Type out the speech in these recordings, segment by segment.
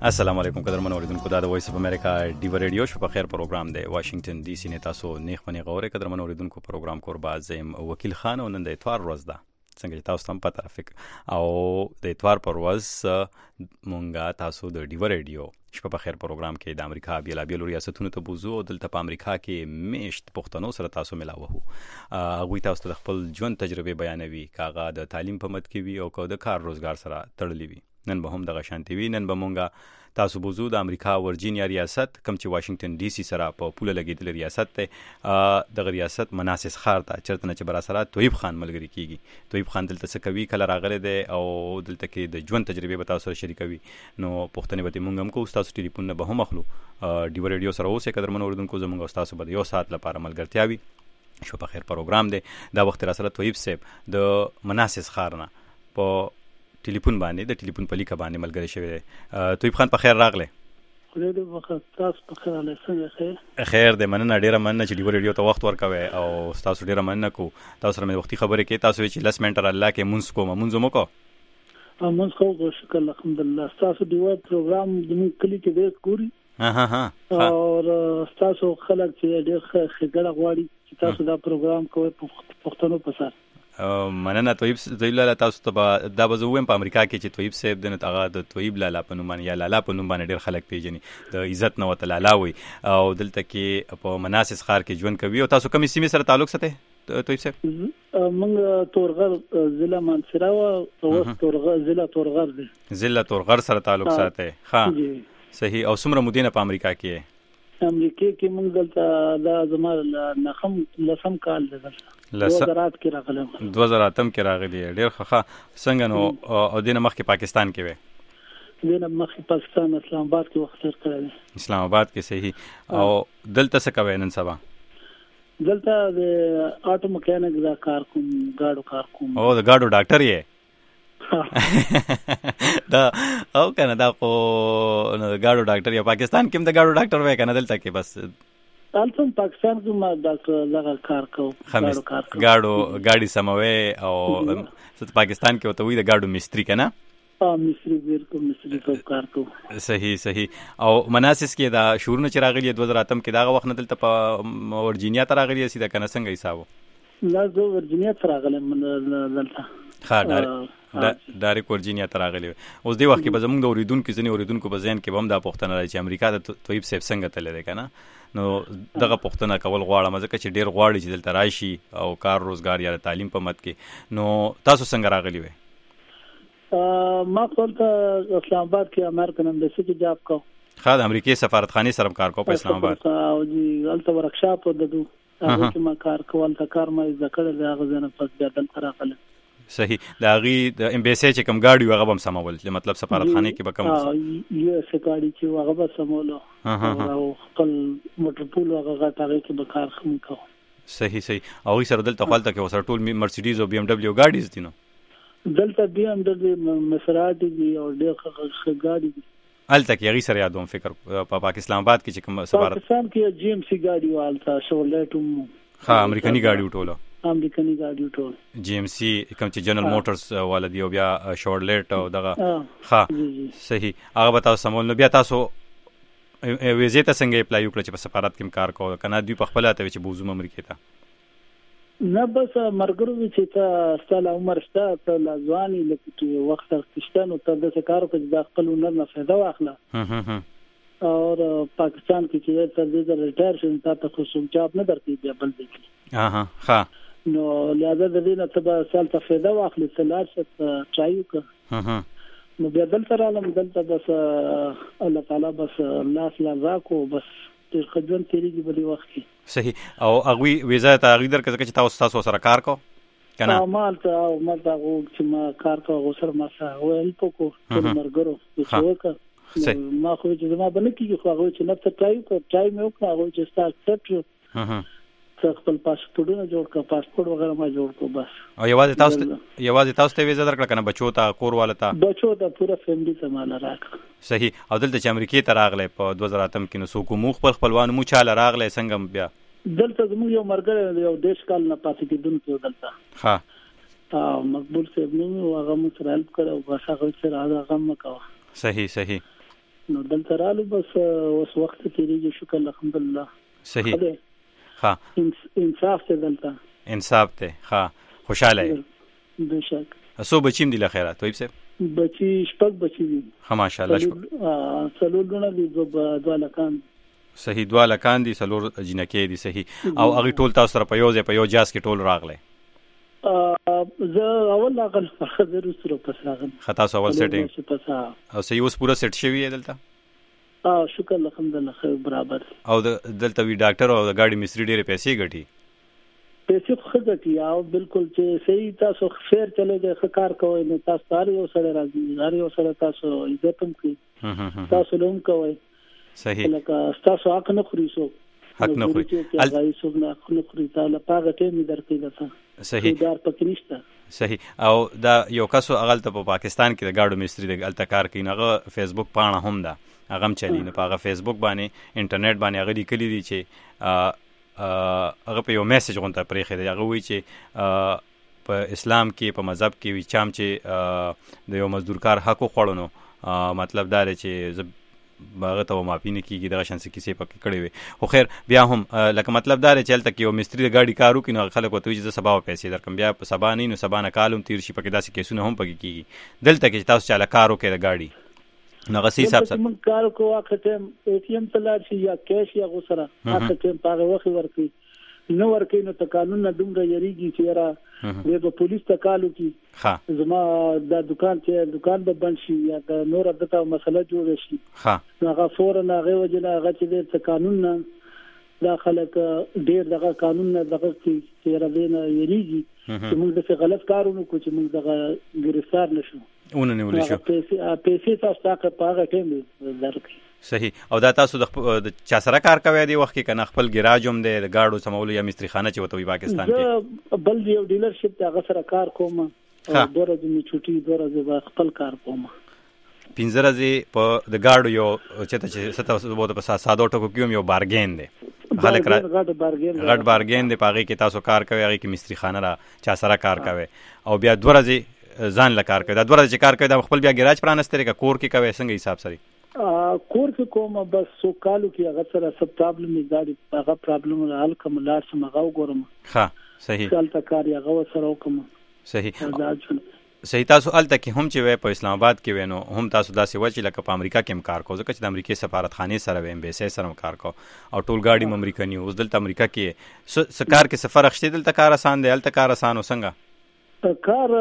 السلام علیکم قدرمن اوریدونکو دا د وایس اف امریکا ډیو ریډیو شو په خیر پروګرام دی واشنگټن ډي سي نه تاسو نیخ منی غوړې قدرمن اوریدونکو پروګرام کوربا زم وکیل خان او نن د اتوار ورځ ده څنګه تاسو هم پته فکر او د اتوار پر ورځ مونږه تاسو د ډیو ریډیو شپه په خیر پروګرام کې د امریکا بیلابیل ریاستونو ته بوزو او دلته په امریکا کې میشت پښتنو سره تاسو ملاوه هغوی تاسو د خپل ژوند تجربه بیانوي کاغه د تعلیم په مد کې وي او کو د کار روزګار سره تړلې وي نن به هم دغه شانتي وي نن به مونږه تاسو بوزو د امریکا ورجینیا ریاست کم چې واشنگټن ډي سي سره په پوله لګیدل ریاست ته د ریاست مناسس خار ته چرته نه چې برا سره تویب خان ملګری کیږي تویب خان دلته څه کوي کله راغله دی او دلته کې د ژوند تجربه به تاسو سره شریکوي نو پښتنې به مونږ هم کو تاسو ټلیفون نه به هم اخلو ډیو ریډیو سره اوسه قدرمن اوریدونکو زموږ تاسو به یو ساعت لپاره ملګرتیا وي شو په خیر پروګرام دی دا وخت را سره تویب صاحب د مناسس خار نه په ټلیفون باندې د ټلیفون په لیکه باندې ملګری شوی دی تویب خان په خیر راغله خدای دې وخت تاسو په خیر الله څنګه خیر دې مننه ډیره مننه چې ډیو ریډیو ته وخت ورکوي او تاسو ډیره مننه کو تاسو سره مې وختي خبرې کې تاسو چې لس منټر الله کې مونږ کوم مونږ مو کو مونږ خو شکر الحمدلله تاسو ډیو پروګرام د کلی کې ډیر ګوري او تاسو خلک چې ډیر خګړه غواړي چې تاسو دا پروګرام کوئ پښتنو په سر مننه تویب لالا تاسو ته دا بزوم په امریکا کې چې تویب صاحب دنه هغه د تویب لالا په نوم باندې یا لالا په نوم باندې ډیر خلک پیژني د عزت نه وته لالا وي او دلته کې په مناسس خار کې ژوند کوي او تاسو کومې سیمې سره تعلق ساتئ تویب صاحب موږ تورغر ضلع منصوره او تورغر ضلع تورغر دی ضلع تورغر سره تعلق ساتئ ها صحیح او څومره مدینه په امریکا کې امریکا کې موږ دلته دا زموږ نخم لسم کال دی 2008 کې راغلم 2008 کې راغلی ډیر ښه څنګه نو او دینه مخکې پاکستان کې وې دینه مخکې پاکستان اسلام آباد کې وخت تیر کړی اسلام آباد کې صحیح او دلته څه کوي نن سبا دلته د آټو میکانیک دا کار کوم گاډو کار کوم او د گاډو ډاکټر یې دا او کنه دا کو گاډو ډاکټر یا پاکستان کې د گاډو ډاکټر وای کنه دلته کې بس البته پاکستان کې ما ډاکټر لغه کار کوم گاډي سموي او پاکستان کې وته وي د گاډو مستری کنه مستری ورته په کار کوم صحیح او مناسس کې دا شورونه چې راغلي 2008 کې دا وخت نه دلته په ورجینیا ته راغلي سیده کنه څنګه حساب لا زه ورجینیا ته راغلم دلته ډایرک ورجینیا ته راغلی اوس دی وخت کې به زموږ د اوریدونکو په ذهن کې به هم دا پوښتنه راځي چې امریکا ته تویب صاحب څنګه تللی دی که نه نو دغه پوښتنه کول غواړم ځکه چې ډېر غواړي چې دلته راشي او کار روزګار یا تعلیم په مد کې نو تاسو څنګه راغلی وئ ما دلته اسلام آباد کې امریکن امبیسي کې جاب کوم ښه د امریکې سفارتخانې سره کار کوم په اسلام آباد او هلته ورکشاپ وددو هغه کې ما کار کول هلته کار ما زده کړی دی هغه ځای نه پس بیا دلته راغلم صحیح د هغې د امبیسي چې کوم ګاډي هغه به هم سمول مطلب سفارتخانې کې به کوم یو اس ګاډي چې هغه به سمولو او خپل موټرپول هغه غټ هغې کې به کار هم کوو صحیح هغوی سره دلته خلته کې ورسره ټول مرسیډیز او بي ام ډبلیو ګاډیز دي نو دلته بي ام ډبلیو مسراټي دي او ډېر ښه ګاډي دي هلته کې هغې سره یادوم فکر په اسلام آباد کې چې کوم پاکستان کې جی ام سي ګاډي وه هلته شورلیټ هم ښه امریکني ګاډي وټوله امریکني ګاډي ټول جی ام سی کوم چې جنرال موټرز والا دی او بیا شورلیټ او دغه ښه صحیح هغه به تاسو سمول نو بیا تاسو ویزې ته څنګه اپلای وکړه چې په سفارت کې کار کوو که نه دوی په خپله ته وي چې بوزوم امریکې ته نه بس مرګرو وي چې ته ستا له عمر شته ته لا ځوان یې لکه وخت شته نو ته داسې کار وکړه چې دا خپل هنر نه فایده واخله او پاکستان کې چې تر دې ریټایر شې تا ته خو څوک جاب نه درکوي بیا بل ځای کې ښه نو لہذا د دې نه ته به سال ته فایده واخلې ته لاړ شه ټرای وکړه نو بیا دلته رالم دلته بس الله تعالی بس لاس راکړو بس ډېر ښه ژوند تېرېږي په دې وخت کې صحیح او هغوی ویزا ته هغوی درکړه ځکه چې تاسو سره کار کو که نه ما هلته هغه چې ما کار کوه هغو سره ما سره هغوی هیلپ وکړو ټولو ملګرو چې وکړه ما خو چې زما به نه کېږي خو هغوی چې نفته ټرای مې وکړه هغوی چې ستا اکسپټ خپل پاسپورټونه جوړ کړه پاسپورټ وغیره ما جوړ کړو بس او یوازې تاسو ته ویزه درکړه که نه بچو ته کور والا ته بچو ته پوره فیملي ته ماله راکړه صحیح او دلته چې امریکې ته راغلی په 2008 کې نو څوک مو خپلوان مو چاله راغلی څنګه بیا دلته زموږ یو ملګری یو 10 کال نه پاتې کېدونکی و دلته مقبول صاحب نوم و هغه مو سره هیلپ کړی او بس هغوی سره هغه مه کوه صحیح نو دلته رالو بس اوس وخت تیریږي شکر الحمدلله. صحیح ها انصاف ته دلته انصاف ته ها خوشاله بشک. اسو بچیم دی لخيره طيب صاحب بچی شپږ بچی دي ها ماشاءالله څلورونه دي دوه لکان. صحیح دوه لکان دي څلور جنکې دي. صحیح او هغه ټول تاسو سره په یو ځای په یو جاز کې ټول راغله؟ زه اول لاغل خبر سره پس راغم. خطا سو اول سیټینګ او صحیح اوس پورا سیټ شوی دی دلته؟ شکر الحمدلله خیر برابر. او دلته وی ډاکټر او د گاډي مستری ډیره پیسې ګټي؟ پیسې خو ګټي او بالکل چې صحیح تاسو خیر چلے د کار کوئ نو تاسو هر یو سره راځي، هر یو سره تاسو عزت هم کوي، تاسو لوم کوئ. صحیح لکه تاسو حق نه خوري سو حق نه خوري الای سو نه خوري تعالی پاګه ټیم درکې ده. صحیح دار پکې نشته. صحیح. او دا یو کسو اغل ته په پاکستان کې د گاډو مستری د الته کار کوي، هغه فیسبوک پاڼه هم ده، هغه هم چلی نه په فیسبوک باندې انټرنیټ باندې هغه لیکلي دي چې هغه په یو میسج غونډه پرېخي دی، هغه وی چې په اسلام کې په مذهب کې وی چام چې د یو مزدور کار حق خوړنو مطلب دا دی چې باغه ته معافي نه کیږي، دغه شانس کیسې پکې کړې وي. خو خیر بیا هم لکه مطلب دا چې هلته کې یو مستری د گاډي کارو کوي نو خلک ورته وایي چې سبا پیسې درکم، بیا سبا نه نو سبا نه کالم تیر شي، پکې داسې کیسونه هم پکې کیږي. دلته کې تاسو چاله کارو کې د گاډي نو غسی حساب سره موږ کار کوو، وخت ټیم اے ټی ایم تلار شي یا کیش یا غوسره وخت ټیم پاغه وخت ورکړي نو ورکې نو ته قانون نه دومره یریږي چې را به پولیس ته کالو کی زما د دکان به بند شي یا د نور دغه مسله جوړ شي هغه فورن هغه وجنه هغه چې د قانون نه دا خلک ډیر دغه قانون نه دغه چې را دینه یریږي چې موږ د غلط کارونو کو چې موږ دغه گرفتار نشو اونې ولې شو پیسې تاسو ته پاغه ټیم درکې. صحیح. او دا تاسو د چا سره کار کوي دی وخت کې کنه خپل ګراج هم دی د گاډو سمولو یا مستری خانه چې وته وي پاکستان کې؟ بل یو ډیلرشپ ته هغه سره کار کوم، دوه ورځې می چټي، دوه ورځې خپل کار کوم. 15 ورځې په د گاډو یو چې ستاسو په ساده ټکو کې یو بارګین دی، خلک غټ بارګین دی، پاغي کې تاسو کار کوي، هغه کې مستری خانه را چا سره کار کوي او بیا دوه ورځې ځان له کار کوي. دا دوه ورځې کار کوي دا خپل بیا ګراج پرانستره کا کور کې کوي څنګه حساب سره؟ کور کې کوم بس سو کالو کې هغه سره سب پرابلم یې هغه پرابلم حل کوم لار سم هغه وګورم. ها صحیح. چلته کار هغه سره وکم. صحیح. صحیح. تاسو الته کې هم چې وای په اسلام آباد کې وینو هم تاسو داسې و چې لکه په امریکا کې هم کار کوو، ځکه چې د امریکای سفارتخانه سره ویم بیسه سره کار کو او ټول گاډي امریکایي اوس دلته امریکا کې سکار کې سفر اخشته دلته کار آسان دی، الته کار آسان وسنګه کار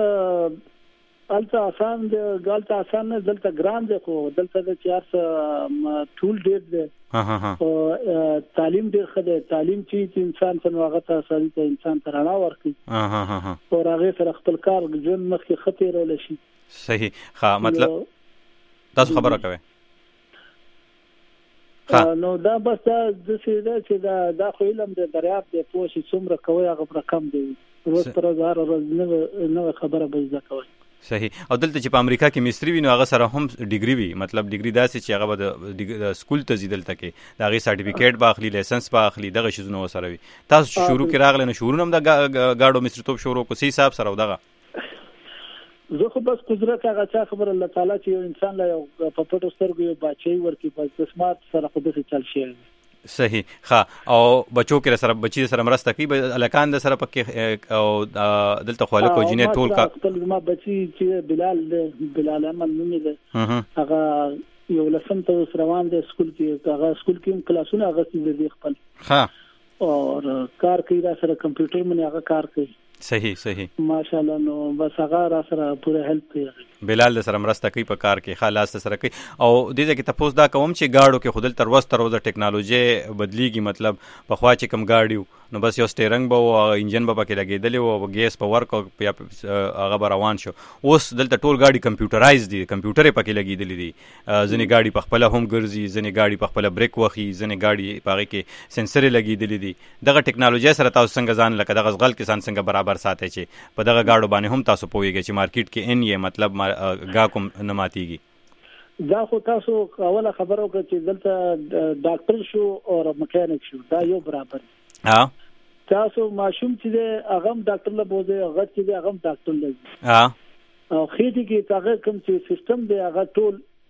الته آسان دی، غلطه آسان نه دلته ګران دی، خو دلته د 400 ټول ډیر دی او تعلیم ډیر خده، تعلیم چې انسان څنګه هغه ته سړی ته انسان ته رڼا ورکړي او هغه سره خپل کار ژوند مخکې خطر ولې شي. صحیح. ها مطلب تاسو خبره کوي نو دا بس دا چې دا خو علم دی، دریاب دی، پوه شي څومره کوي هغه رقم دی، روز پر هزار ورځ نه خبره به ځکه کوي. صحیح. او دلته چې په امریکا کې مستری وي نو هغه سره هم ډیګری وي، مطلب ډیګری داسې چې هغه د سکول ته ځي دلته کې دا غي سرټیفیکیټ باخلي، لایسنس باخلي، دغه شیزونه وسره وي. تاسو شروع کې راغله نو شروع هم د گاډو مستریتوب شروع کو سي حساب سره دغه زه خو بس قدرت هغه چا خبر الله تعالی چې یو انسان لا یو په پټو سترګو یو بچي ورکی په سمارت سره خو د چل شي. صحیح. ها او بچو کې سره بچی سره مرسته کوي الکان د سره پکې او دلته خو الکو جنې ټول کا خپل ما بچی چې بلال امن نومي ده هغه یو لسم ته روان دي سکول کې، هغه سکول کې کلاسونه هغه دي خپل ها او کار کوي را سره کمپیوټر باندې هغه کار کوي. صحیح. صحیح. ماشاءالله. نو بس هغه را سره پوره هیلپ کوي، بلال سره مرسته کوي په کار کې، خلاص سره کوي. او دې ځکه تاسو دا کوم چې گاډو کې خودل تر وسته ټیکنالوژي بدلیږي، مطلب په خوا چې کم گاډیو نو بس یو سټیرنګ به او انجن به پکې لګیدلی او ګیس په ورک او هغه روان شو. اوس دلته ټول گاډي کمپیوټرایز دي، کمپیوټر پکې لګیدلی دي، ځنې گاډي په خپل هم ګرځي، ځنې گاډي په خپل بریک وخی، ځنې گاډي پاره کې سنسر لګیدلی دي. دغه ټیکنالوژي سره تاسو څنګه ځان لکه دغه غل کسان څنګه برابر ساتي چې په دغه گاډو باندې هم تاسو پوهیږئ چې مارکیټ کې ان یې مطلب گا کوم نه ماتيږي؟ دا خو تاسو اوله خبرو کې چې دلته ډاکټر شو او میکانیک شو دا یو برابر. ها تاسو ماشوم چې هغه ډاکټر له بوزي، هغه چې هغه ډاکټر لږ ها او خېټه کې هغه کوم چې سیستم دی هغه ټول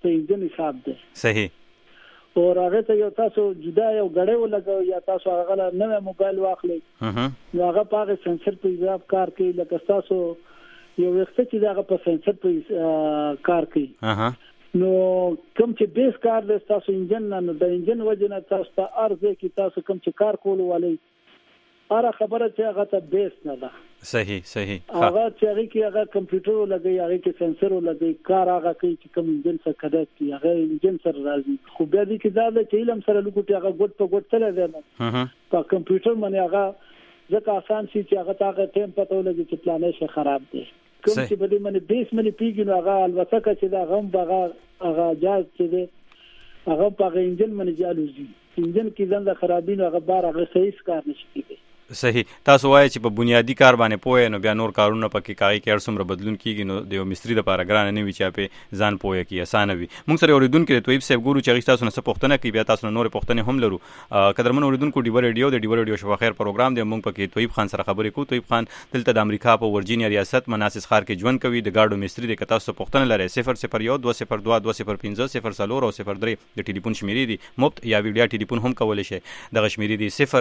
په انجن حساب دی. صحیح. او هغه ته یو تاسو جدا یو غړې ولګو یا تاسو هغه نوې موبایل واخلئ نو هغه په سنسر په حساب کار کوي لکه تاسو یو وخت چې هغه په سنسر په کار کوي نو کوم چې بیس کار د تاسو انجن نه د انجن وجنه تاسو ته ارزه کې تاسو کوم چې کار کول ولې اره خبره چې هغه ته بیس نه ده. صحیح صحیح. هغه چې هغه کمپیوټر لګي هغه کې سنسر لګي کار هغه کوي چې کوم انجن څخه کډه کوي هغه انجن سره راځي. خو بیا دې کې دا چې علم سره لګوټي هغه ګډ په ګډ تل دی نه په کمپیوټر باندې هغه ځکه آسان شي چې هغه تاګه ټیم پته ولګي چې پلانې شي خراب دي. کوم چې بده منی بیس منی پیګنو هغه البته چې دا غم هغه جاز چې دی هغه په انجن باندې جالوزي انجن کې ځنده خرابین هغه بار هغه صحیح کار نشي کوي. صحیح. تاسو وایي چې په بنیادی کار باندې پوهه نو بیا نور کارونه پکې کاږي کې ارسمره بدلون کیږي نو د یو مستری د لپاره ګران نه وي چې په ځان پوهه کې اسانه وي. موږ سره اوریدونکو ته تویب صاحب ګورو چې تاسو نه څه پوښتنه کوي بیا تاسو نور پوښتنه هم لرو. قدرمن اوریدونکو ډیو ریډیو د ډیو ریډیو شپه خیر پروګرام دی موږ پکې تویب خان سره خبرې کوو. تویب خان دلته د امریکا په ورجینیا ریاست مناسس ښار کې ژوند کوي. د ګاډو مستری د تاسو پوښتنه لري 001 202 205 0 او 03 د ټلیفون شمیرې دي مفت یا ویډیو ټلیفون هم کولای شي. دغه شمیرې دي 080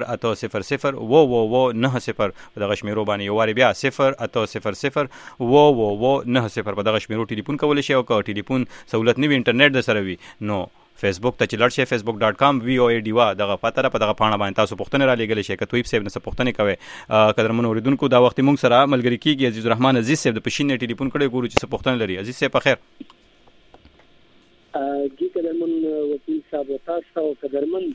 9 په دغه شمیرو باندې یو واری بیا 080 9 په دغه شمیرو ټلیفون کولای شي او که ټلیفون سہولت نه وي انټرنیټ د سره وي نو فیسبوک ته چلړ شي facebook.com voa دغه پاتره په دغه پاڼه باندې تاسو پوښتنه را لګل شي که تویب صاحب نه پوښتنه کوي. قدرمن اوریدونکو دا وخت موږ سره ملګری کیږي عزیز الرحمن عزیز صاحب د پښینې ټلیفون کړي ګورو چې څه پوښتنه لري. عزیز صاحب په خیر. جی قدرمن وکیل صاحب تاسو قدرمن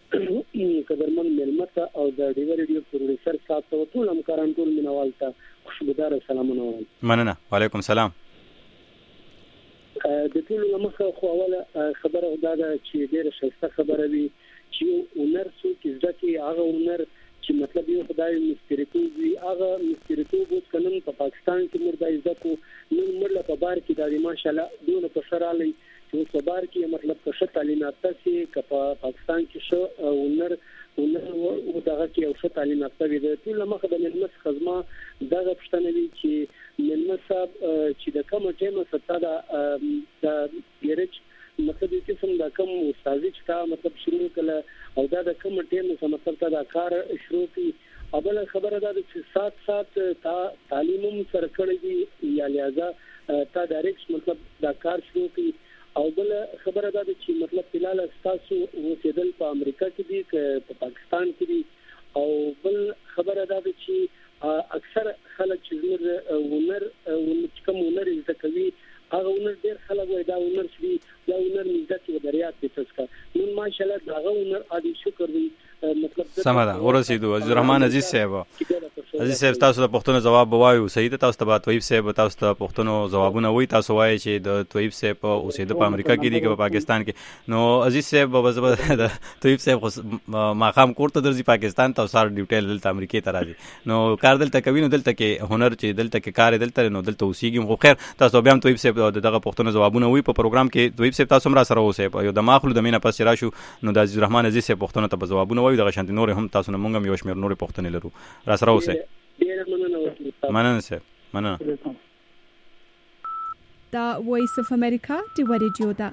ملمته او د ډیو ریډیو پروډوسر صاحب ته ټول همکاران ټول منوال ته خوشبودار سلامونه وایم. مننه. وعلیکم السلام. د ټول لمخه خو اوله خبره دا ده چې ډیره ښه خبره وي چې اونر څوک ځکه هغه اونر چې مطلب یو خدای مستریتوب وي هغه مستریتوب اوس کنن په پاکستان کې مردا ځکه نن مرله په بار کې د ماشاءالله دونه په شرالي چې په بار کې مطلب که ښه تعلیمات چې په پاکستان کې شو اونر او دغه کې او ښه تعلیمات وي د ټول مخه د ملمس خدمه دغه پښتنه وي چې ملمس چې د کوم ټیم سره د ګرچ مطلب چې څنګه د کوم استاد چې تا مطلب شروع کله او دا د کوم ټیم سره مطلب دا کار شروع کی اوبله خبره ده چې سات تا تعلیم سره کړی دی یا لہذا تا ډایرکټ مطلب دا کار شروع کی او بل خبره ده چې مطلب فلال تاسو وسیدل په امریکا کې دي په پاکستان کې دي او بل خبره ده چې اکثر خلک چې ونر کوم ونر زده کوي هغه ونر ډیر خلک وای دا ونر شي دا ونر نزدې کې ودریات دي تاسو نن ماشاءالله دا ونر عادي شکر دی مطلب سمدا ورسېدو. عزیز الرحمن عزیز صاحب تاسو د پښتنو جواب وایو صحیح ده. تاسو ته تویب صاحب تاسو ته پښتنو جوابونه وای تاسو وایي چې د تویب صاحب اوسېده په امریکا کې دي که په پاکستان کې نو عزیز صاحب د تویب صاحب ماقام کوړه درځي پاکستان ته سار ډیټیل دلته امریکا ته راځي نو کار دلته کوي نو دلته کې هنر چې دلته کې کار دلته نو دلته اوسېږي. خو خیر تاسو بیا هم تویب صاحب دغه پښتنو جوابونه وای په پروګرام کې تویب صاحب تاسو را سره اوسئ یو د ماخلو د مینه پس راشو نو د عزیز الرحمن عزیز صاحب پښتنو ته جوابونه وای دغه شانتي نور هم تاسو نه مونږ هم یو شمیر نور پښتنې لرو را سره اوسئ. مننه صاحب مننه. دا وایس اف امریکا ډیو ریډیو دا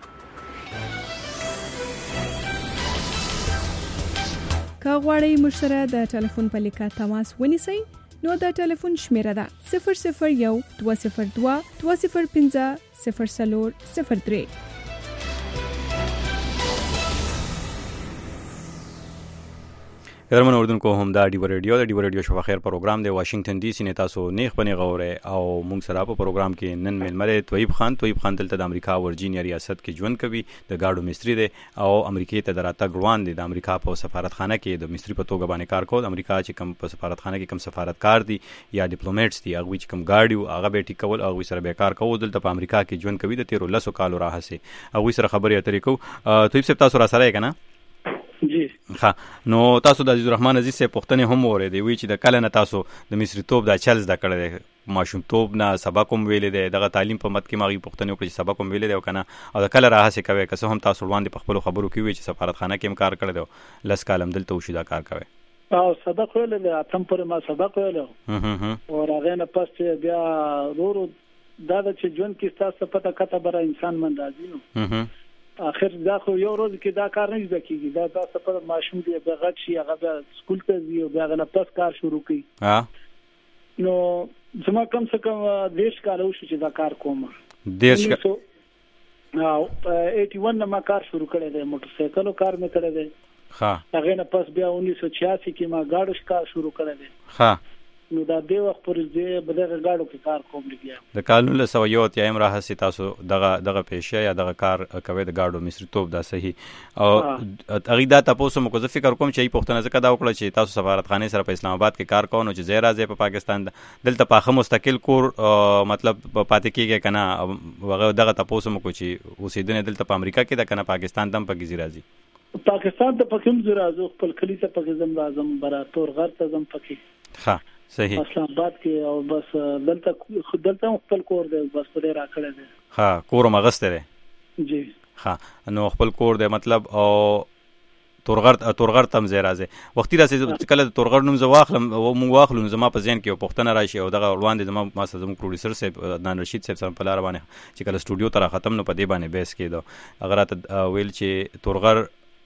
کا غواړئ مشره د ټلیفون په لیکه تماس ونیسئ نو د ټلیفون شمیره ده 001 202 205 0003. قدرمن اوریدونکو هم دا ډیو ریډیو شپه خیر پروګرام دی واشنگټن ډي سي نه تاسو نیخ بنې غوړې او موږ سره په پروګرام کې نن ملمره تویب خان دلته د امریکا ورجینیا ریاست کې ژوند کوي د گاډو مستری دی او امریکا ته دراتګ روان دي د امریکا په سفارتخانه کې د مستری په توګه باندې کار کوي. امریکا چې کوم په سفارتخانه کې کوم سفارتکار دي یا ډیپلوماټس دي هغه چې کوم گاډیو هغه به ټیکول او سره به کار کوي دلته په امریکا کې ژوند کوي د 13 کالو راهسه هغه سره خبرې اترې کو. تویب صاحب تاسو را سره یې کنه جی ها نو تاسو د عزیز الرحمن عزیز صاحب پښتنه هم اورېدې وی چې د کله نه تاسو د مصری توپ د چل زده کړی ماشوم توپ نه سبق هم ویلې دی دغه تعلیم په مت کې ماغي پښتنه وکړي سبق هم ویلې دی او کنه او د کله راهسه کوي که هم تاسو وړاندې په خپل خبرو کې وی چې سفارتخانه کې هم کار کړی دی لس کالم دلته وشو دا کار کوي او سبق ویلې اتم پر ما سبق ویلو او راغې نه پس بیا ورو دا چې ژوند کې تاسو پته کته بر انسان من راځي نو اخر دا خو یو ورځ کې دا کار نه ځکیږي دا تاسو په ماشوم دی به غټ شي هغه سکول ته ځي او بیا غل پس کار شروع کوي نو زما کم څه کم دیش کال وشو چې دا کار کوم دیش او 81 ما کار شروع کړی دی موټر سایکلو کار مې کړی دی ها هغه نه پس بیا 1986 کې ما گاډو کار شروع کړی دی ها نو دا دی وخت پر دې بدغه گاډو کې کار کوم لګیا د کالون له سویو ته امر راځي تاسو دغه پیشه یا دغه کار کوي د گاډو مصریتوب دا صحیح او اغه دا تاسو مو کوم فکر کوم چې پښتنه زکه دا وکړه چې تاسو سفارتخانه سره په اسلام آباد کې کار کوو نو چې زیرا په پاکستان دلته پاخه مستقل کور مطلب پاتې کیږي کنه وغه دغه تاسو مو کو چې اوسیدنه دلته په امریکا کې دا کنه پاکستان تم په کې راځي پاکستان ته پکې زرازو خپل کلی ته پکې زم لازم برا تور غر ته زم پکې ها صحیح اسلام آباد کې او بس دلته خپل کور دی بس پرې راکړل دي ها کور مغسته دی جی ها نو خپل کور دی مطلب او تورغر تم زی راځي وختي راځي کله تورغر نوم زواخلم او مو واخلو زما په ذهن کې یو پښتنه راشي او دغه روان دي زما ما سره پروډوسر صاحب عدنان رشید صاحب سره په لار باندې چې کله سټوډیو تر ختم نو په دې باندې بیس کېدو اگر ته ویل چې تورغر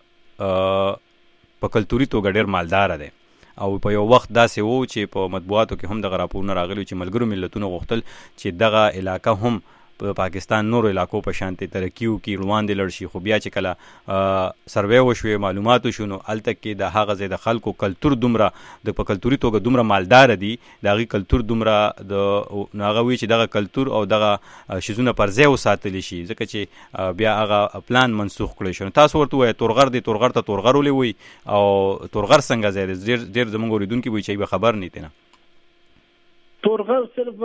په کلتوري توګه ډېر مالدار دی او په یو وخت داسې وو چې په مطبوعاتو کې هم دغه راپورونه راغلي چې ملګرو ملتونو غوښتل چې دغه علاقه هم په پاکستان نورو علاقو په شانتي ترقیو کې روان دي لړشي خو بیا چې کله سروې وشوي معلومات شونو الته کې د هغه ځای د خلکو کلتور دومره د په کلتوري توګه دومره مالدار دي دغه کلتور دومره د هغه وی چې دغه کلتور او دغه شیزونه پر ځای وساتل شي ځکه چې بیا هغه پلان منسوخ کړی شو تاسو ورته وای تورغر دی تورغر ته تورغر ولې وي او تورغر څنګه ځای ډیر زموږ اوریدونکو وي چې به خبر نه تنه تورغر صرف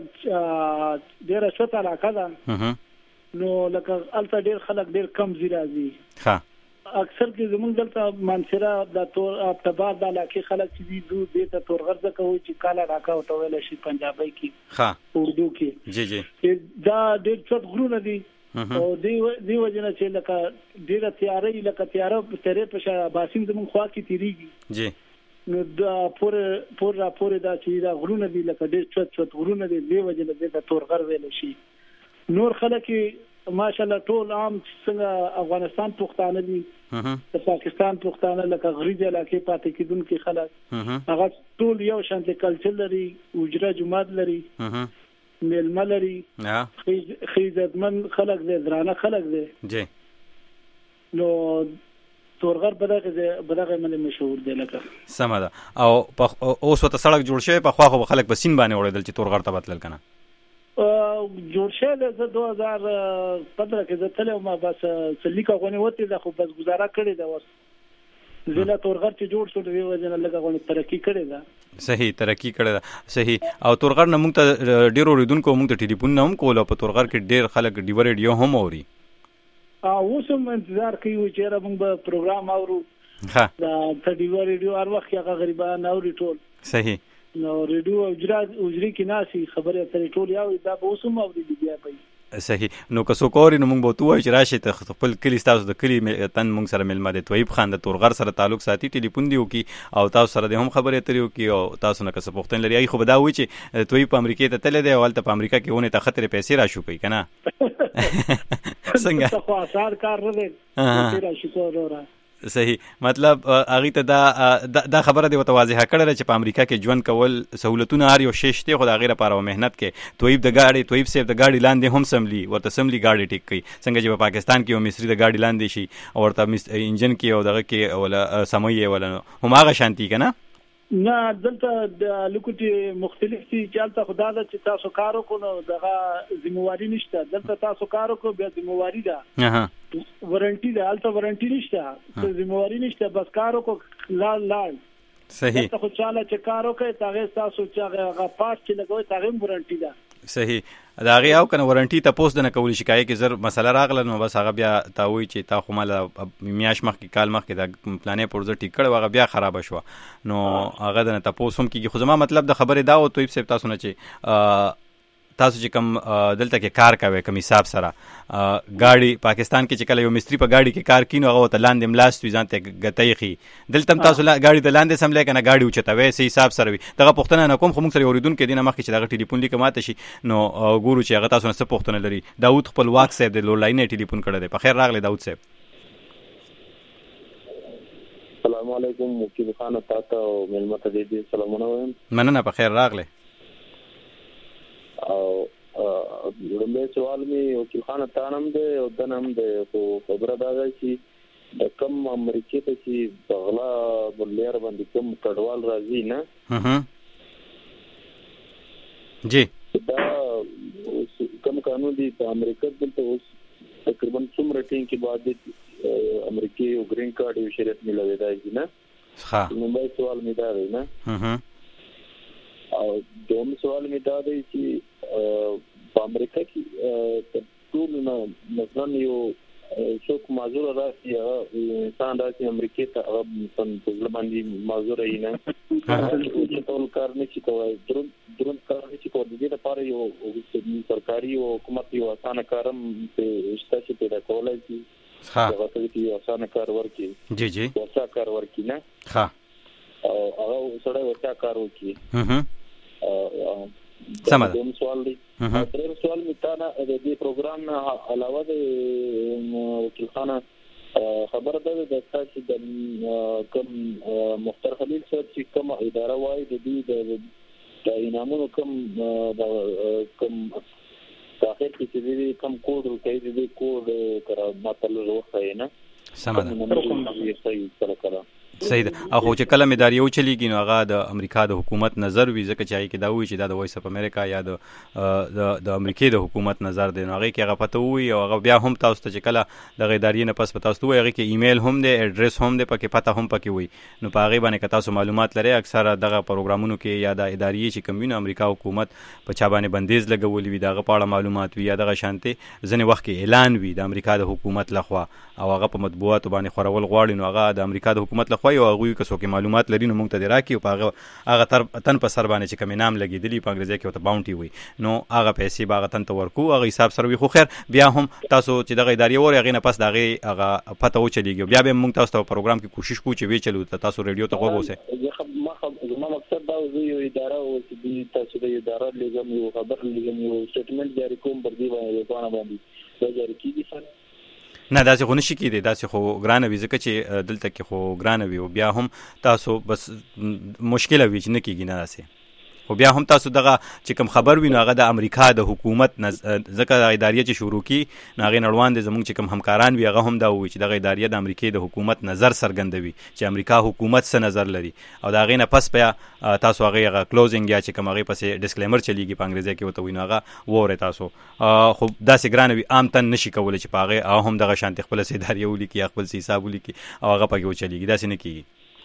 ډیره شته علاقه ده نو لکه الته ډیر خلک ډیر کم زیرازي ها اکثر کې زمونږ دلته مانسره د تور ابتبار د علاقې خلک چې دي د ته تورغر ځکه وي چې کاله راکا او تویل شي پنجابي کې ها اردو کې جی جی دا ډیر څو غرونه دي او دی وجنه چې لکه ډیره تیارې لکه تیارې په باسم زمونږ خوا کې تیریږي جی نو دا پور دا چې دا غرونه دي لکه ډېر چوت غرونه دي دی وجه د تورغر ویل شي نور خلک ماشاءالله ټول عام څنګه افغانستان پښتانه دي د پاکستان پښتانه لکه غریب علاقې پاتې کیدونکو خلک هغه ټول یو شان د کلچر لري وجره جماعت لري میلمه لري خیزتمن خلک دي درانه خلک دي جی نو تورغر بدغه من مشهور دی لکه سمه ده او اوس وته سړک جوړ شوی په خواخو خلک په سین باندې وړل چې تورغر ته بتل کنه جوړ شوی د 2015 کې د تلو ما بس سلیکا غونې وته د خو بس گزاره کړی دا وس زله تورغر چې جوړ شو دی وجنه لګه غونې ترقی کړی دا صحیح ترقی کړی دا صحیح او تورغر نه موږ ته ډیرو ریدونکو موږ ته ټلیفون نه هم کول په تورغر کې ډیر خلک ډیو ریډیو هم اوري اوسم انتظار کوي چې موږ به پروګرام اورو ها دا ټډیو ریډیو هر وخت هغه غریبان اوري ټول صحیح نو ریډیو اجري کې ناسي خبره ترې ټول یو دا به اوسم اوري بیا پي صحیح نو که څوک نو موږ به توای چې راشي ته خپل کلی تاسو د کلی تن موږ سره ملما دي تویب خان د تورغر سره تعلق ساتي ټلیفون دی وکي او تاسو سره د هم خبره تریو کی او تاسو نه کس پختن لري خو به دا وی چې تویب په امریکا ته تل دی او ته په امریکا کې ونه ته خطر پیسې را شو کوي کنه څنګه خو آسان کار نه دی راشي کورورا صحیح مطلب اغه ته دا خبره دی واضحه کړل چې په امریکا کې ژوند کول سہولتونه هر یو شیشته خو دا غیره لپاره مهنت کې تویب سیف د گاډي لاندې هم سملی ورته سملی گاډي ټیک کوي څنګه چې په پاکستان کې مصری د گاډي لاندې شي او ورته انجن کې او دغه کې ولا سموي ولا هم هغه شانتي کنه نه دلته د لوکټي مختلف دي چې خدا د چې تاسو کارو کو نو دغه ذمہواری نشته دلته تاسو کارو کو بیا ذمہواری ده وارنټي ده البته وارنټي نشته ذمہواری نشته بس کارو کو لاړ صحیح ته خو چاله چې کارو کوي تاغه تاسو چې هغه پاس چې لګوي تاغه وارنټي ده صحیح دا غي او کنه وارنټي ته پوس نه کول شکایت کې زر مسله راغله نو بس هغه بیا تاوي چې تا خو مال میاش مخ کې کال مخ کې دا پلانې پرځ ټیکړ هغه بیا خراب شو نو هغه نه تاسو هم کې خو زما مطلب د خبره دا او تویب صاحب تاسو نه چې تاسو چې کوم دلته کې کار کوي کوم حساب سره ګاډي پاکستان کې چې کله یو مستری په ګاډي کې کار کینو هغه ته لاندې ملاست وي ځانته ګټایخي دلته تاسو ګاډي ته لاندې سم لیکنه ګاډي اوچتوي سي حساب سره وي دغه پښتنه نه کوم خو موږ سره اوریدونکو دینه مخکې چې دغه ټلیفون لیک ماته شي نو ګورو چې هغه تاسو نه څه پښتنه لري داوود خپل واک صاحب د لولاین ټلیفون کړی دی په خیر راغلی داوود صاحب السلام علیکم وکیل خان تاسو ملمت دې سلامونه وایم مننه په خیر راغلی او لومړی سوال می وکیل خان تانم دی او دنم دی خو خبره دا ده چې د کم امریکې ته چې بغلا بلیر باندې کوم کډوال راځي نه جی دا کم قانون دی په امریکا دلته اوس تقریبا څومره ټیم کې بعد امریکای او گرین کارت یو شریعت ملوي دی نه ښه لومړی سوال می دا دی نه او دوم سوال می دا دی چې په امریکا کې ټول نه مثلا یو څوک معذور راځي انسان راځي امریکا ته په باندې معذور نه چې ټول کار نشي کوي درون کار نشي کوي د دې لپاره یو سرکاري او حکومت یو اسانه کارم په اشتراک پیدا کولای شي هغه ته یو اسانه کار ورکړي جی ورڅا کار ورکړي نه ها او هغه سره ورڅا کار وکړي سمه دوم سوال دی دریم سوال می تا نه د دې پروګرام نه علاوه د وکیل خانه خبر ده د تاسو د کوم مختار خلیل صاحب چې کوم اداره وایي د دې د انعامونو کوم تاخیر کې چې کوم کوډ ورکړي د دې کوډ کرا مطلب وروخه نه سمه ده صحیح ده او چې کله مداري او چلیږي نو هغه د امریکا د حکومت نظر وي ځکه چې کې دا وایي چې دا د وایس اف امریکا یا د امریکای د حکومت نظر دی نو هغه کې هغه پته وي او هغه بیا هم تاسو ته چې کله د غیداری نه پس پتا تاسو وایي هغه کې ایمیل هم دی اډرس هم دی پکې پته هم پکې وي نو په هغه باندې که تاسو معلومات لري اکثره دغه پروګرامونو کې یا د ادارې چې کومینه امریکا حکومت په چا باندې بندیز لګولې وي دغه په اړه معلومات وي یا دغه شانتي ځنې وخت کې اعلان وي د امریکا د حکومت لخوا او هغه په مطبوعاتو باندې خورول غواړي نو هغه د امریکا د حکومت لخوا یو هغه کسو کې معلومات لري نو موږ ته راکې او هغه تن په سر باندې چې کوم انعام لګیدلی په انګریزي کې وته باونټي وي نو هغه پیسې باغ تن ته ورکو هغه حساب سره وي خو خیر بیا هم تاسو چې دغه ادارې وره هغه نه پس دغه هغه پته و چلیږي بیا به موږ تاسو ته پروګرام کې کوشش کوو چې وی چلو تاسو ریډیو ته وګورئ ما مقصد دا یو اداره او چې تاسو د اداره لګم یو خبر لګم یو سټیټمنټ جاری کوم پر دې باندې دا جاری کیږي سر نه داسې خو نشي کېدی داسې خو ګرانه وي ځکه چې دلته کې خو ګرانه وي او بیا هم تاسو بس مشکله وي چې نه کېږي نه داسې خو بیا هم تاسو دغه چې کوم خبر وي نو هغه د امریکا د حکومت ځکه ادارې چې شروع کی نو هغې نړوان دي زموږ چې کوم همکاران وي هغه هم دا وایي چې دغه ادارې د امریکې د حکومت نظر څرګندوي چې امریکا حکومت څه نظر لري او د هغې نه پس بیا تاسو هغه کلوزینګ یا چې کوم هغې پسې ډسکلیمر چلیږي په انګریزي کې ورته وایي نو هغه وورئ تاسو خو داسې ګرانه وي عام تن نشي کولی چې په هغې هم دغه شانتې خپله ادارې ولیکي یا خپل حساب ولیکي او هغه پکې وچلیږي داسې نه کېږي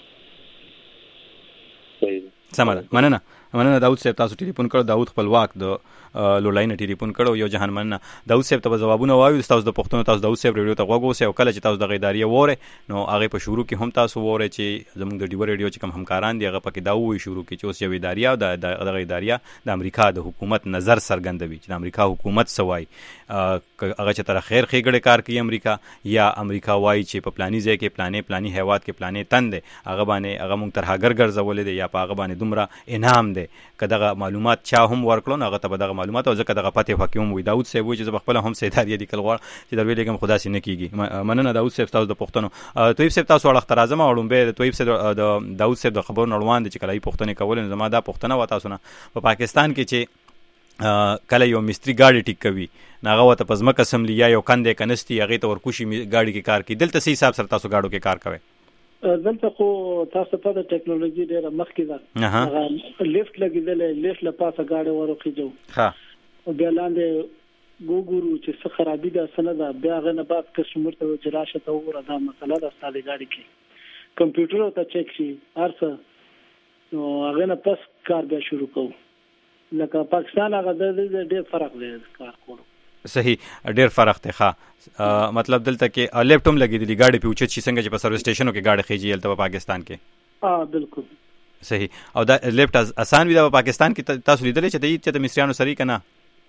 سمه ده مننه داود صاحب تاسو ټلیفون کړو داود خپلواک د لولاین ټلیفون کړو یو جهان مننه داود صاحب ته جوابونه وایو تاسو د پښتون تاسو داود صاحب ریډیو ته وګورئ او کله چې تاسو د غیداری وره نو هغه په شروع کې هم تاسو وره چې زموږ د ډیو ریډیو چې کوم همکاران دي هغه پکې دا وایي شروع کې چې اوس یو اداریا او د غیداریا د امریکا د حکومت نظر څرګندوي چې د امریکا حکومت سوای هغه چې تر خیر خېګړه کار کوي امریکا یا امریکا وایي چې په پلاني ځای کې پلاني هیواد کې پلاني تند هغه باندې هغه مونږ تر هاګر ګرځولې دي یا په هغه باندې دومره انعام دی که دغه معلومات چا هم ورکړو هغه ته به دغه معلومات او ځکه دغه پته حکومت وي داود صاحب وایي چې خپل هم سیداریه لیکل غواړ چې در ویلې کوم خدا سي نه کیږي مننه داود صاحب تاسو د پښتنو تویب صاحب تاسو اړه احترازم او لومبه تویب صاحب د داود صاحب د خبرو نړوان دي چې کله پښتنې کول نو زما دا پښتنه و تاسو نه په پاکستان کې چې کله یو مستری گاډي ټیک کوي ناغه وته پزما قسم لیا یو کندې کنستي هغه ته ورکوشي گاډي کې کار کوي دلته سي حساب سره تاسو گاډو کې کار کوي دلته خو تاسو ته د ټیکنالوژي ډیره مخکې ده لیفت لګیدل لیفت لپاسه گاډي ورخیجو ها او بیا لاندې ګوګورو چې څه خرابې ده سند ده بیا غنه بعد کسټمر ته جراشه ته وره دا مسله ده ستاسو گاډي کې کمپیوټر ته چک شي ارڅه نو هغه نه پس کار بیا شروع کوو لکه پاکستان هغه د ډېر فرق دی کار کولو صحیح ډېر فرق دی ښه مطلب دلته کې لیپټوم لګېدلی گاډي په اوچت شي څنګه چې په سروس سټیشنو کې گاډي خېږي هلته په پاکستان کې بالکل صحیح او دا لیفټ آسان وي دا په پاکستان کې تاسو لیدلی چې د مصریانو سره که نه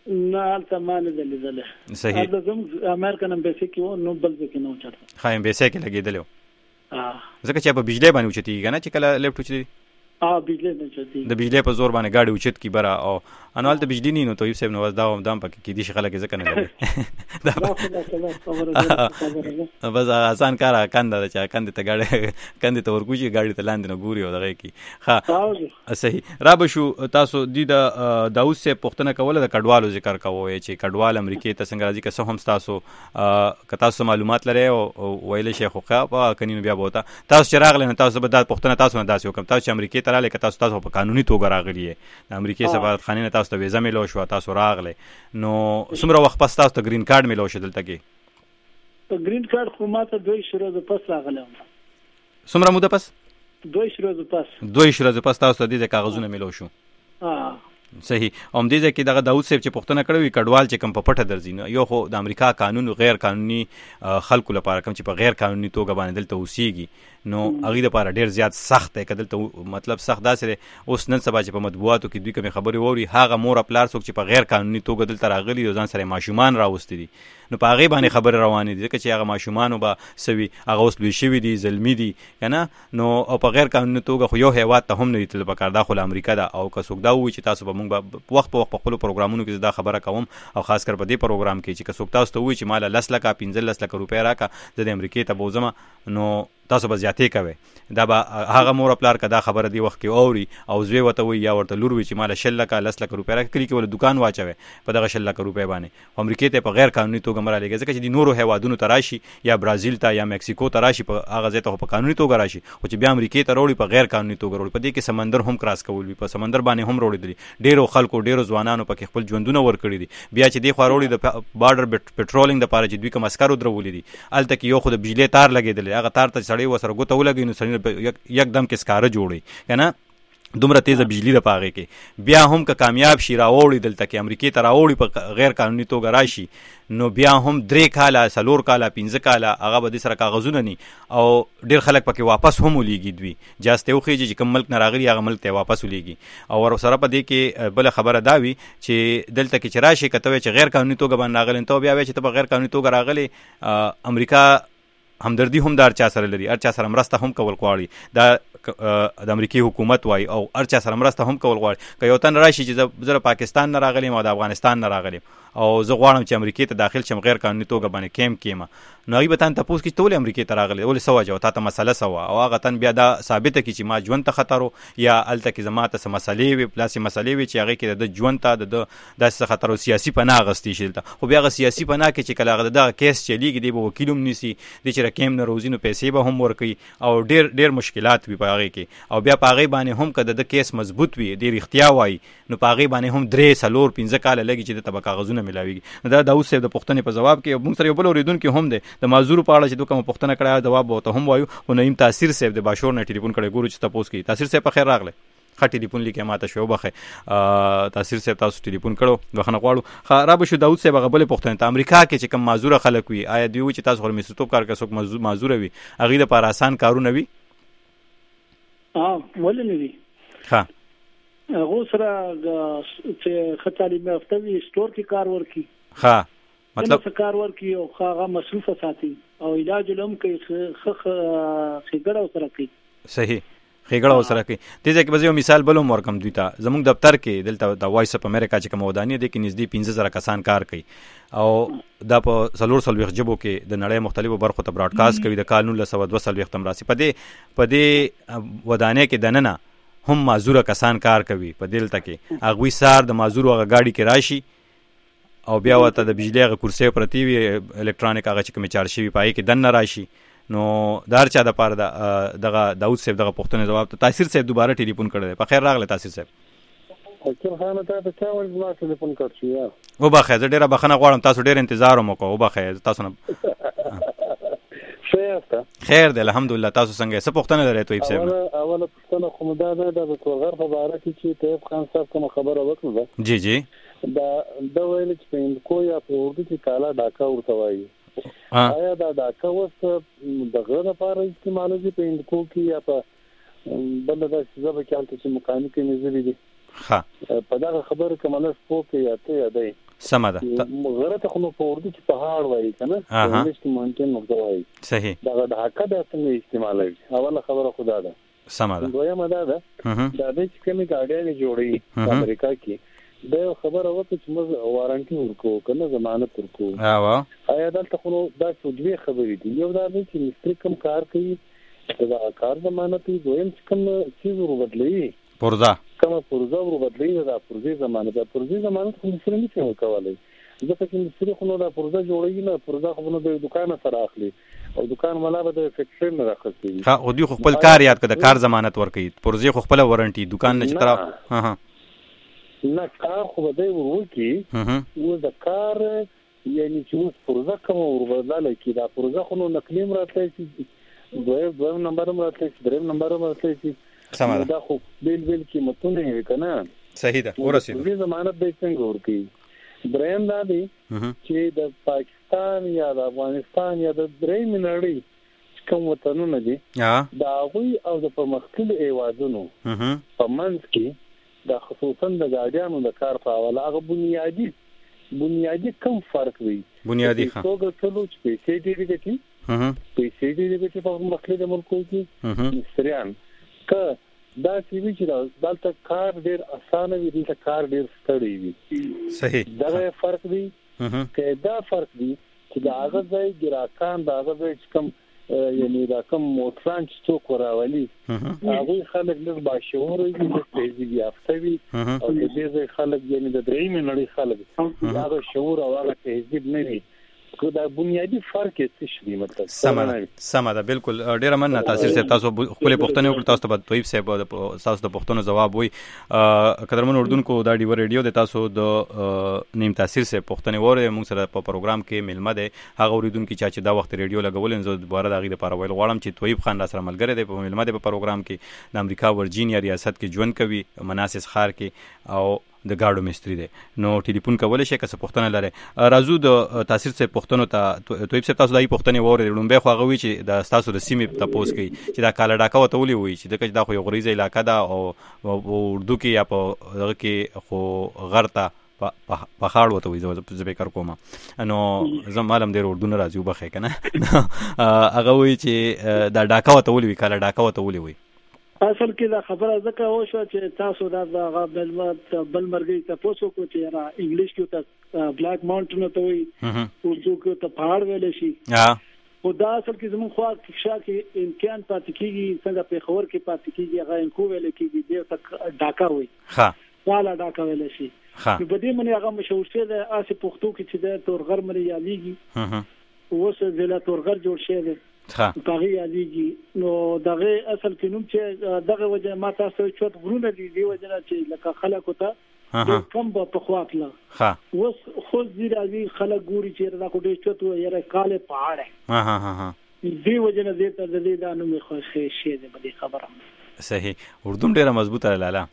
نه البته ما نه لیدل. صحیح. زم امریکن امبیسي کې و نو بل ځکه نو چاته. خا امبیسي کې لګیدل. ځکه چې په بجلی باندې اوچتي کنه چې کله لیفټ اوچتي. بجلی نه چتی. د بجلی په زور باندې گاډي اوچت کی برا او انوال ته بجلی نه نو تويب صاحب نو وځداو دام پکې کې دي شغله کې ځکه نه لګي. بس آسان کار کنده چې کنده ته گاډي کنده ته ورګوږي گاډي ته لاندې نه ګوري او دغه کی. ها صحیح. را بشو تاسو د داوود صاحب پښتنه کوله د کډوالو ذکر کوو چې کډوال امریکای ته څنګه راځي که څه هم تاسو که تاسو معلومات لري او ویل شیخ خو په کنینو بیا بوته تاسو چراغ لنه تاسو به د پښتنه تاسو نه داسې وکم تاسو امریکای ته رااله که تاسو په قانوني توګه راغلی د امریکای سفارت خانه نه تاسو ته ویزه ملو شو تاسو راغله نو څومره وخت پس تاسو ته گرین کارت ملو شو دلته کې گرین کارت خو ماته 2 ورځې پس راغله څومره موده پس 2 ورځې پس تاسو ته د کاغذونه ملو شو صحیح. اوم دې چې دغه داوود صاحب چې پښتنه کړوي کډوال چې کم په پټه درځي نو یو خو د امریکا قانون غیر قانوني خلکو لپاره کوم چې په غیر قانوني توګه باندې دلته اوسېږي نو هغه لپاره ډیر زیات سخت دی کدلته مطلب سخت داسې اوس نن سبا چې په مطبوعاتو کې دوی کوم خبري ووري هغه مور خپلار څوک چې په غیر قانوني توګه دلته راغلي او ځان سره ماشومان راوستي دي نو په هغه باندې خبر روانې دي چې هغه ماشومان به سوي هغه اوس لوي شوی دي زلمی دي کنه نو او په غیر قانوني توګه خو یو هیواد ته هم نه دي تل پکار داخله امریکا دا او که څوک دا وي چې تاسو به موږ وخت په خپل پروګرامونو کې دا خبره کوم او خاص کر په دې پروګرام کې چې که څوک تاسو ته وي چې مال 10 لک 15 لک روپیا راکا د امریکای ته بوزم نو تاسو به زیاتې کوي دا به هغه مور خپلار کدا خبره دی وخت کې اوري او زوی وته وي یا ورته لور وي چې مال 10 لک 10 لک روپیا راکړي کې ول دکان واچوي په دغه 10 لک روپیا باندې امریکای ته په غیر قانوني توګه مرالېږي ځکه چې د نورو هیوادونو تراشي یا برازیل ته یا مکسیکو تراشي په هغه ځای ته په قانوني توګه راشي او چې بیا امریکای ته وروړي په غیر قانوني توګه وروړي په دې کې سمندر هم کراس کول وي په سمندر باندې هم وروړي دي ډیرو خلکو ډیرو ځوانانو په خپل ژوندونه ور کړی دي بیا چې دی خو وروړي د بارډر پټرولینګ د پاره چې دوی کوم اسکر درولې دي الته کې یو خو د بجلی تار لګیدل هغه تار ته سړی وسره ګوته ولګي نو سړی یکدم کې سکاره جوړي کنه دومره تیزه بجلی د پاغه کې بیا هم که کامیاب شي راوړي دلته کې امریکای ته راوړي په غیر قانوني توګه راشي نو بیا هم 3 کاله 4 کاله 15 کاله هغه به د سره کاغذونه ني او ډیر خلک پکې واپس هم ولېږي دوی جاسته خو چې کوم ملک نه راغلي هغه ملک ته واپس ولېږي او ور سره په دې کې بل خبره داوي چې دلته کې چرایشي کته چې غیر قانوني توګه باندې راغلي ته بیا چې ته غیر قانوني توګه راغلي امریکا همدردی هم در چا سره لري هر چا سره مرسته هم کول غواړي دا د امریکای حکومت وای او هر چا سره مرسته هم کول غواړي که یو تن راشي چې زه پاکستان نه راغلم او د افغانستان نه راغلم او زه غواړم چې امریکای ته داخل شم غیر قانوني توګه باندې کیم نو ای به تن تاسو کې ټول امریکای ته راغلي ول سوا جو ته مسله سوا او هغه تن بیا دا ثابته کی چې ما ژوند ته خطر یا الته کې زما ته مسلې وي پلاسي مسلې وي چې هغه کې د ژوند ته د داسې خطر او سیاسي پناه غستې شلته خو بیا غ سیاسي پناه کې چې کله هغه د کیس چلیږي دی به وکیلوم نسی د چې رقم نه روزینو پیسې به هم ورکي او ډیر مشکلات وي په هغه کې او بیا په هغه باندې هم کده د کیس مضبوط وي د اختیار وای نو په هغه باندې هم 3 سالور 15 کال لګي چې د کاغذونه ملاويږي دا داوود صاحب د پښتنې په جواب کې موږ سره یو بل اوریدونکو هم ده د معذور په اړه چې دوی کوم پښتنه کړه جواب وته هم وایو او نیم تاثیر صاحب د باشور نه ټلیفون کړي ګورو چې تاسو کې تاثیر صاحب په خیر راغله خټ ټلیفون لیکه ماته شو بخه تاثیر صاحب تاسو ټلیفون کړو وخنه غواړو خراب شو داوود صاحب غبل پښتنه ته امریکا کې چې کوم معذور خلک وي آیا دوی چې تاسو غوړ میستوب کار کوي څوک معذور وي اغه لپاره آسان کارونه وي ولې وي ها هغه سره چې خطالي مفتوي سٹور کې کار ورکی ها مطلب کار ورکی او هغه مصروفه ساتي او علاج لهم کوي خګړه سره کوي صحیح خګړه سره کوي دې ځکه به یو مثال بلوم ورکم دوی ته زموږ دفتر کې دلته د وایس اپ امریکا چې کوم ودانې دي کې نږدې 15000 کسان کار کوي او دا په سلور سلويخ جبو کې د نړۍ مختلفو برخو ته براډکاسټ کوي د کال 1902 تم راسي په دې ودانې کې دننه هم معذور کسان کار کوي په دلته کې اغوي سار د معذور هغه گاډي کې راشي او بیا وته د بجلی هغه کرسي پرتی وي الکترونیک هغه چې کوم چارشي وي پای کې دن راشي نو دار چا د پاره دغه داوود صاحب دغه پښتنه جواب ته تاثیر صاحب دوباره ټلیفون کړی په خیر راغله تاثیر صاحب اکثر خانه ته چا ول ما ټلیفون کړی یا و بخیر زه ډیره بخنه غواړم تاسو ډیر انتظار مو کوو بخیر تاسو نه خیر دی الحمدلله تاسو څنګه څه پښتنه لري تويب صاحب اوله پښتنه خو مدا ده د تورغر په اړه کې چې طيب خان صاحب کوم خبره وکړه جی جی دا ویل چې په کو یا په اردو کې کالا ډاکا ورته وایي آیا دا ډاکا وس د غره لپاره استعمالوي په اندکو کې یا په بل د ځبه کې حالت چې مکانیکي نظر دي ها په دا خبره کومه نه سپو کې یا ته دی سم ده غره ته خو په اردو کې پهاړ وایي کنه انګلیش کې مونټین نو وایي صحیح دا ډاکا د څنګه استعمالوي اوله خبره خدا ده سم ده دویمه ده دا د کومې ګاډیانې جوړي په امریکا کې دا خبره وته چې موږ وارانټي ورکو کنه ضمانت ورکو آیا دلته خو دا څه دوی خبرې دي یو دا چې مستری کوم کار کوي دا کار ضمانت دی دویم کوم چیز ور بدلوي پرزا کوم پرزا ور بدلوي دا پرزي ضمانت خو مستری نه کوي کولای ځکه چې مستری خو نو دا پرزا جوړوي نه پرزا خو نو د دکان سره اخلي او دکان ملا به د فیکټری نه راخلي ها او دی خو خپل کار یاد کړه کار ضمانت ورکوي پرزي خو خپل وارانټي دکان نه چترا ها نه کار خو به ورکی و د کار یعنی چې پرزا کوم وربدل کی دا پرزا خو نو نقلیم راځي چې دویم نمبر راځي دریم نمبر راځي سمه دا خو بیل قیمتونه وي کنه صحیح ده ورسېد دې ضمانت به څنګه ورکی دریم دا دی چې د پاکستان یا د افغانستان یا د دریم نړۍ کوم وطنونه دي دا غوي او د پرمختللي ایوازونو په منځ کې دا خصوصا د ګاډیانو د کار په حواله هغه بنیادی کم فرق وي بنیادی ښه څوګه ټولو چې پیسې ډېرې ګټي په مختلفو ملکو کې مصریان که دا چې دلته کار ډېر اسانه وي دلته کار ډېر ستړی وي صحیح دا فرق دی که دا فرق دی چې د هغه ځای ګراکان د هغه ځای کم یعنی دا کوم موټران چې څوک راولي هغه خلک لږ باشعور وي د تهذیب یافته وي او د دې خلک یعنی د درېیم نړۍ خلک هغه شعور او هغه تهذیب نه وي دا بنیادی فرق څه شي مطلب سم ده بالکل ډیره مننه تاثیر صاحب تاسو خپل پوښتنه وکړه تاسو ته طيب صاحب تاسو د پوښتنو جواب وي قدرمن اردوونکو دا ډیو ریډیو د تاسو د نیم تاثیر صاحب پوښتنه وره موږ سره په پروګرام کې ملمه ده هغه اوریدونکو چې دا وخت ریډیو لګول نو دوباره دغه لپاره ویل غواړم چې طيب خان را سره ملګری دی په ملمه ده په پروګرام کې د امریکا ورجینیا ریاست کې ژوند کوي مناسس خار کې او د گاډو مستری دی نو ټلیفون کولای شي که څه پوښتنه لري راځو د تاثیر څخه پوښتنو ته تویب صاحب تاسو دای پوښتنه وره لومبه خو هغه وی چې د تاسو د سیمې تاسو کوي چې دا کاله ډاکا وته ولي وي چې دا خو یو غریزه علاقہ ده او اردو کې یا په دغه کې خو غرته په خاړ وته وي زه به کار کوم نو زم عالم ډیر اردو نه راځي وبخې کنه هغه وی چې دا ډاکا وته ولي وي کاله ډاکا وته ولي وي اصل کې دا خبره ځکه و شو چې تاسو دا بل مرګي تاسو کو چې را انګلیش کې ته بلیک ماونټن ته وي اردو کې ته پهاړ ویل شي خدا اصل کې زموږ خوا کې امکان پاتې کیږي څنګه په خبر کې پاتې کیږي هغه انکو ویل کیږي دې تک ډاکا وي والا ډاکا ویل شي په دې منی هغه مشهور شه د اسې پښتو کې چې د تورغر مری یاليږي اوس د لا تورغر جوړ شه ده پاغي یادېږي نو دغه اصل کې نوم چې دغه وجه ما تاسو چوت غرونه دي وجه چې لکه خلکو ته کم په خواطله اوس خو دې راځي خلک ګوري چې دا کوټه چوت یره کاله پهاړ دی وجه نه دې ته دې دا نوم خو شي دې خبره صحیح اردو ډیره مضبوطه لاله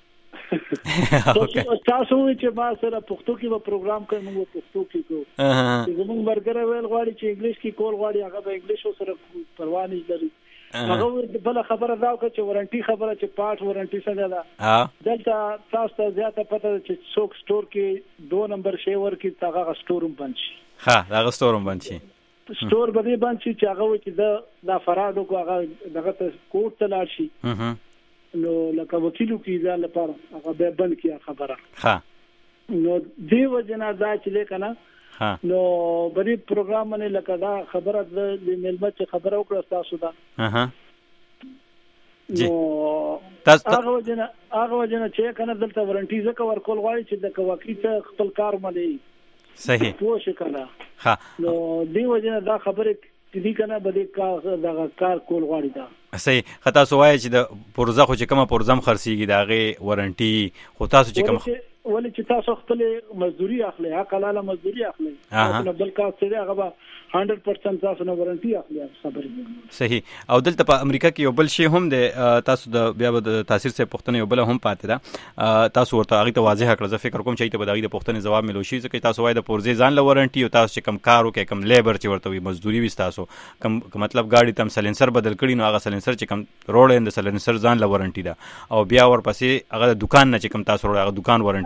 تاسو چې ما سره پښتو کې به پروګرام کوي موږ پښتو کې کوو زموږ مرګره ویل غواړي چې انګلیش کې کول غواړي هغه به انګلیش سره پروا نه لري هغه بل خبره دا چې وارنټي خبره چې پارت وارنټي څنګه ده دلته تاسو ته زیاته پته چې څوک سٹور کې 2 نمبر شی ورکی هغه سٹورم بند شي هغه سٹورم بند شي سٹور به بند شي چې هغه چې دا فرادو کو هغه دغه کوټ ته لاړ شي نو لکه وکیلو کې ځان لپاره هغه به بند کیا خبره نو دی وجنا دا چې لیکنه نو بری پروګرام باندې لکه دا خبره د ملمت خبره وکړه تاسو دا نو هغه وجنا چې کنه دلته وارنټي زکه ورکول غواړي چې د کوکي ته خپل کار باندې صحیح پوه شي کنه نو دی وجنا دا خبره دې کنه بده دا کار کول غواړي دا صحیح خطا سوای چې د پرزه خو چې کومه پرزم خرسيږي داغه وارنټي خو تاسو چې کوم ولې چې تاسو خپل مزدوري اخلي حق حلاله مزدوري اخلي نو بل کا څه هغه 100% تاسو نو وارنټي اخلي خبرې صحیح او دلته په امریکا کې یو بل شی هم د تاسو د بیا د تاثیر څخه پوښتنه یو بل هم پاتې ده تاسو ورته هغه ته واضح کړل زه فکر کوم چې ته به دغه پوښتنه جواب ملو شي ځکه تاسو وای د پرزه ځان له وارنټي او تاسو چې کم کارو کې کم لیبر چې ورته وي مزدوري وي تاسو کم مطلب گاډي تم سلنسر بدل کړي نو هغه سلنسر چې کم روړ اند سلنسر ځان له وارنټي ده او بیا ورپسې هغه دکان نه چې کم تاسو روړ هغه دکان وارنټي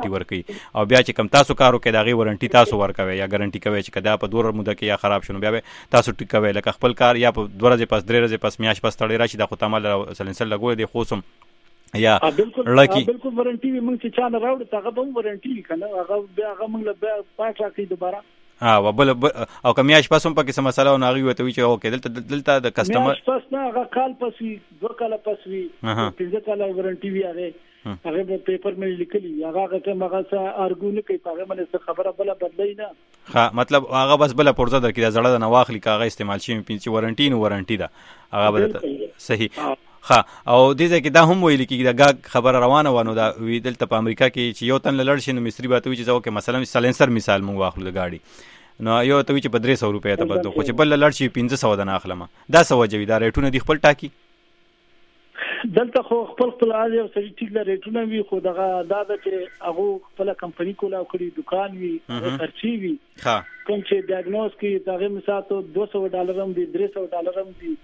وارنټي ورکړي او بیا چې کم تاسو کارو کې دغه وارنټي تاسو ورکوي یا ګارانټي کوي چې کدا په 2 موده کې یا خراب شونه بیا تاسو ټیکوي لکه خپل کار یا په 2 ورځې پس 3 ورځې پس میاش پس تړي راشي د خو تمال سلنسل لګول دي خوسم یا بالکل وارنټي موږ چې چا نه راوړ ته هغه وارنټي کنه هغه موږ له پات راکې دوباره وبل او کمیاش پسوم پکې سم مسله او ناغي وته وی چې اوکې دلته د کسٹمر پس نه هغه کال پس وی 2 کال پس وی 15 کال وارنټي وی هغه په پیپر مې لیکلي هغه کوم هغه څه ارګو نه کوي هغه باندې خبره بل بدلای نه ها مطلب هغه بس بل پرځه درکې زړه نه واخلي کاغه استعمال شي پینځي وارنټي ده هغه به صحیح ها او دې ځکه دا هم ویل کېږي دا خبره روانه ونه دا وی دلته په امریکا کې چې یو تن لړ شي نو مصری باته وی چې زو کې مثلا سلنسر مثال مونږ واخلو د گاډي نو یو ته وی چې په 300 روپیا ته بده خو چې بل لړ شي 1500 د اخلم دا سوجوي دا ریټونه دی خپل ټاکی دلته خو خپل عادي او سړي ټیک د ریټونه وی خو دغه دا چې هغه خپل کمپنی کولا کړی دکان وی خرچي وی ها کوم چې ډایګنوز کې دغه مثال $200 هم دی $300 هم دی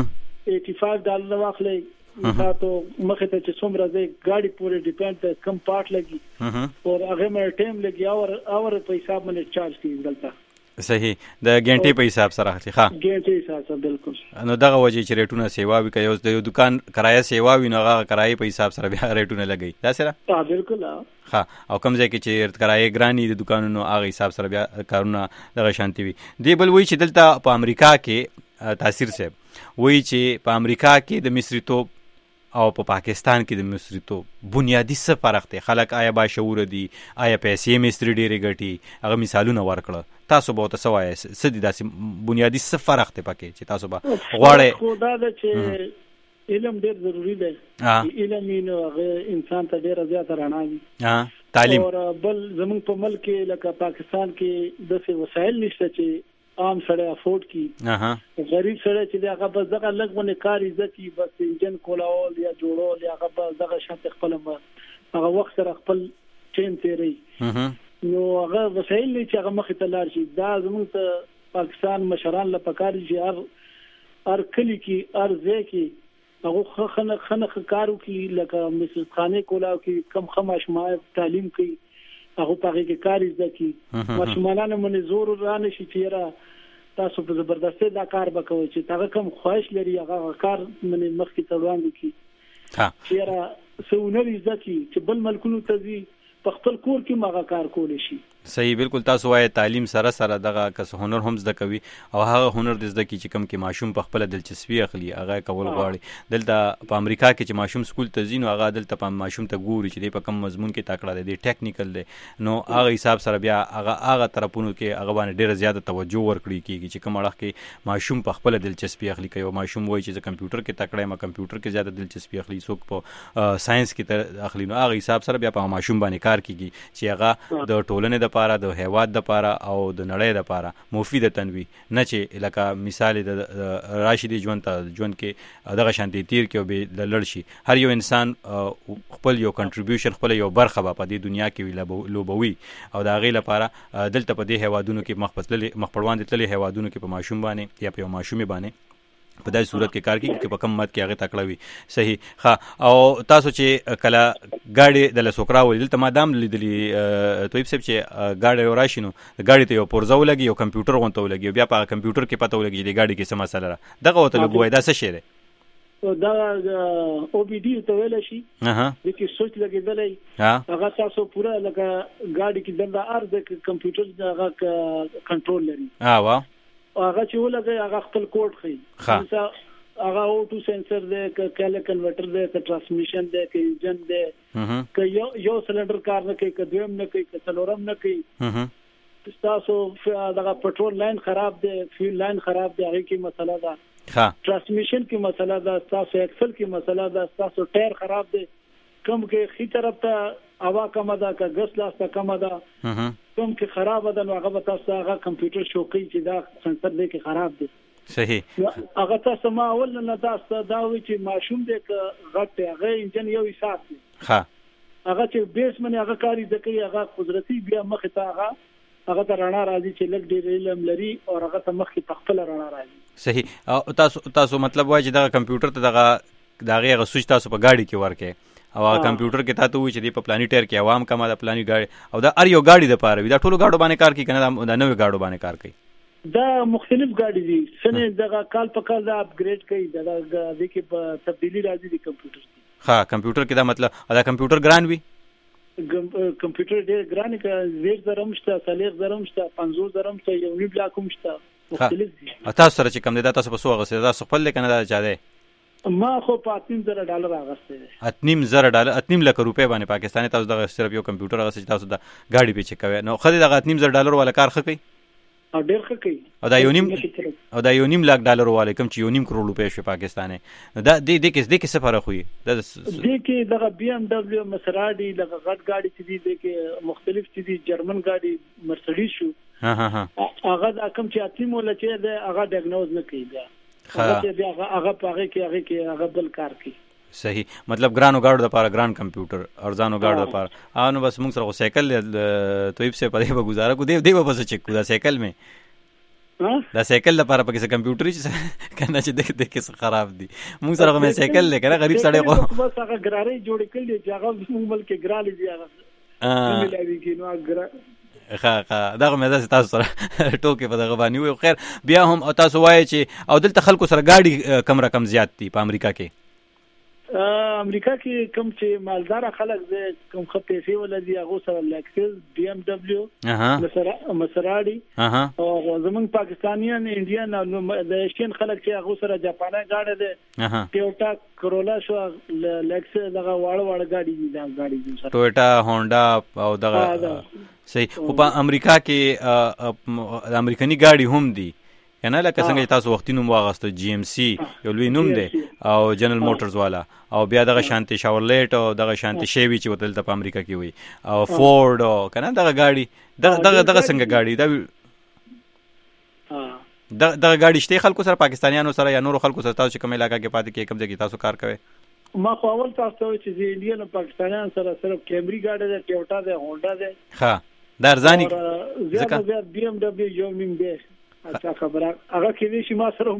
$85 واخلې مثال مخه ته چې څومره دی ګاډي پورې ډیپند کم پارت لګي او هغه مې ټیم لګي اور په حساب باندې چارج کیږي دلته صحیح د ګنټې په حساب سره اخلي ها ګنټې حساب سره بالکل نو دغه وجه چې ریټونه سیوا وي کوي د دکان کرایه سیوا وي نو هغه کرایه په حساب سره بیا ریټونه لګي دا سره بالکل ها او کوم ځای کې چې کرایه ګرانی د دکانونو هغه حساب سره بیا کارونه دغه شانتي وي دی بل وی چې دلته په امریکا کې تاثیر صاحب وی چې په امریکا کې د مصری توپ او په پاکستان کې د مصری توپ بنیادی څه فرق دی خلک آیا با شعور دي آیا پیسې مصری ډېرې ګټي هغه مثالونه ورکړه تاسو به تاسو وایي سدي داسې بنیادی څه فرق دی پکې چې تاسو به غواړئ خو دا چې علم ډېر ضروری دی علم نو هغه انسان ته ډېر زیات رڼا وي تعلیم او بل زموږ په ملک کې لکه پاکستان کې د وسایل نشته چې عام سره افورد کی غریب سره چې هغه بس دغه لګونه کاری ځکه بس انجن کولاول یا جوړول یا هغه دغه شانت خپل هغه وخت سره خپل چین تیری نو هغه وسایل نه چې هغه مخ ته لار شي دا زموږ ته پاکستان مشران له پکاري چې هر کلی کې ارزه کې هغه خنخ کارو کې لکه مثل خانه کولاو کې کم خماش ما تعلیم کوي هغه پاره کې کاری ځکه ماشومانانو باندې زور رانه شي چې تاسو په زبردستي دا کار وکوي چې هغه کم خواهش لري هغه کار باندې مخ کې تړوان وکړي چې سونري ځکه چې بل ملکونو ته په خپل کور کې ماغه کار کول شي صحیح بالکل تاسو وایي تعلیم سره دغه کس هنر هم زده کوي او هغه هنر د زده کی چې کم کې ماشوم په خپل دلچسپي اخلي هغه کول غواړي دلته په امریکا کې چې ماشوم سکول ته ځي نو هغه دلته په ماشوم ته ګوري چې په کم مضمون کې تکړه دی ټیکنیکل دی نو هغه حساب سره بیا هغه طرفونو کې هغه باندې ډیره زیاته توجه ورکړي کیږي چې کوم اړه کې ماشوم په خپل دلچسپي اخلي کوي ماشوم وایي چې کمپیوټر کې تکړه ما کمپیوټر کې زیاته دلچسپي اخلي څوک په ساينس کې اخلي نو هغه حساب سره بیا په ماشوم باندې کار کوي چې هغه د ټولنې د پاره د هیواد د پاره او د نړۍ د پاره مفید تنوي نه چې لکه مثال د راشدي ژوند کې دغه شانتي تیر کې به د لړ شي هر یو انسان خپل یو کنټریبیوشن خپل یو برخه په دې دنیا کې لوبوي او د هغې لپاره دلته په دې هیوادونو کې مخپړوان دي تللي هیوادونو کې په ماشوم باندې یا په ماشومې باندې په داسې صورت کې کار کوي چې په کم مت کې هغه تکړه وي صحیح ها او تاسو چې کله گاډي د لسوکرا ول دلته ما دام لیدلی تویب صاحب چې گاډي راشي نو گاډي ته یو پرزو لګي یو کمپیوټر غونته لګي بیا په کمپیوټر کې پته ولګي د گاډي کې څه مسله ده دغه وته لګوي دا څه شی دی دا او بي ډي ته ویل شي د کې سوچ لګیدلې هغه تاسو پورا لکه گاډي کې دنده ارزه کمپیوټر هغه کنټرول لري وا هغه چې ولګي هغه خپل کوډ خي هغه اوټو سنسر دی کله کنورټر دی ک ټرانسمیشن دی ک انجن دی ک یو سلندر کار نه کوي ک دویم نه کوي ک څلورم نه کوي تاسو دغه پټرول لاین خراب دی فیول لاین خراب دی هغه کې مسله ده ټرانسمیشن کې مسله ده تاسو ایکسل کې مسله ده تاسو ټایر خراب دی کوم کې خي طرف ته هوا کم ده ک ګس لاسته کم ده کوم کې خراب ده نو هغه تاسو هغه کمپیوټر شو کوي چې دا سنسر دی کې خراب دی صحیح هغه تاسو ما اول نه تاسو دا وی چې ماشوم دی ک غټ هغه انجن یو حساب دی هغه چې بیس باندې هغه کاری ځکه هغه قدرتي بیا مخ ته هغه ته رڼا راځي چې لګ ډیر علم لري او هغه ته مخ ته خپل رڼا راځي صحیح او تاسو مطلب وایي چې دا کمپیوټر ته دغه سوچ تاسو په گاډي کې ورکه او کمپیوټر کې تاسو وایي چې د پلاني ټایر کې عوام کما د پلاني گاډي او دا ار یو گاډي د پاره وي دا ټولو گاډو باندې کار کوي کنه دا نوې گاډو باندې کار کوي دا مختلف گاډي دي سنه دغه کال په کال دا اپګریډ کوي دا د کې په تبدیلی راځي د کمپیوټر ها کمپیوټر کې دا مطلب دا کمپیوټر ګران وي کمپیوټر ډېر ګران کې 1000 شته 3000 شته 5000 شته یو وی بلاک هم شته مختلف دي تاسو سره چې کم دي تاسو په سو غسه دا خپل کنه دا چا دی ما خو $8,000 اغسته $8,000 $8 روپے باندې پاکستاني تاسو د صرف یو کمپیوټر اغسته تاسو د گاډي پیچ کوي نو خدي د $8,000 والا کار خکې او ډېر ښه کوي او دا یو نیم لک ډالر والا کم چې یو نیم کروڑ روپے شي پاکستاني دا د کې څه فرق وي دا کې دغه BMW مسرادي دغه غټ گاډي چې دي د کې مختلف چې دي جرمن گاډي مرسيډیز شو هغه د کم چې اتیم ولا چې د هغه ډیاګنوز نه کوي بیا هغه پاره کې هغه بل کار کوي صحیح مطلب ګرانو گاډو د پاره ګران کمپیوټر ارزانو گاډو د پاره نو بس موږ سره سایکل تویب سے پدې به گزاره کو دی به بس چیک کو دا سایکل میں دا سایکل لپاره پکې کمپیوټر چې کنه چې د کې خراب دي موږ سره مې سایکل لکه غریب سړی کو بس هغه ګراري جوړ کړل چې هغه موږ ملک ګرالي دي هغه ملي کې نو ها دا مې تاسو سره ټوکې په دغه باندې وي خیر بیا هم تاسو وایي چې او دلته خلکو سره گاډي کم رقم زیات دي په امریکا کې امریکا کې کوم چې مالدار خلک دي کوم خپېسي ولدي هغه سره لکسس BMW مسرادي او زمونږ پاکستانیان انډین او د ایشین خلک چې هغه سره جاپاني گاډي دي ټویوټا کرولا شو لکسس دغه واړه گاډي دي دا گاډي دي ټویوټا هونډا او دغه صحیح خو په امریکا کې د امریکایي گاډي هم دي کنه لکه څنګه تاسو وختي نوم واغسته GMC یو لوی نوم دی او جنرال موټرز والا او بیا دغه شانتي شاورلیټ او دغه شانتي شیوی چې وتل په امریکا کې وي او فورد او کنه دغه گاډي دغه څنګه گاډي دغه گاډي شته خلکو سره پاکستانیانو سره یا نور خلکو سره تاسو کوم علاقې کې پاتې کې کوم ځای کې تاسو کار کوي ما خو اول تاسو چې انډین او پاکستانیان سره صرف کیمری گاډي ده ټویوټا ده هونډا ده ها دا ارزاني ځکه BMW یو نیم ده اچھا خبره هغه کې نشي ما سره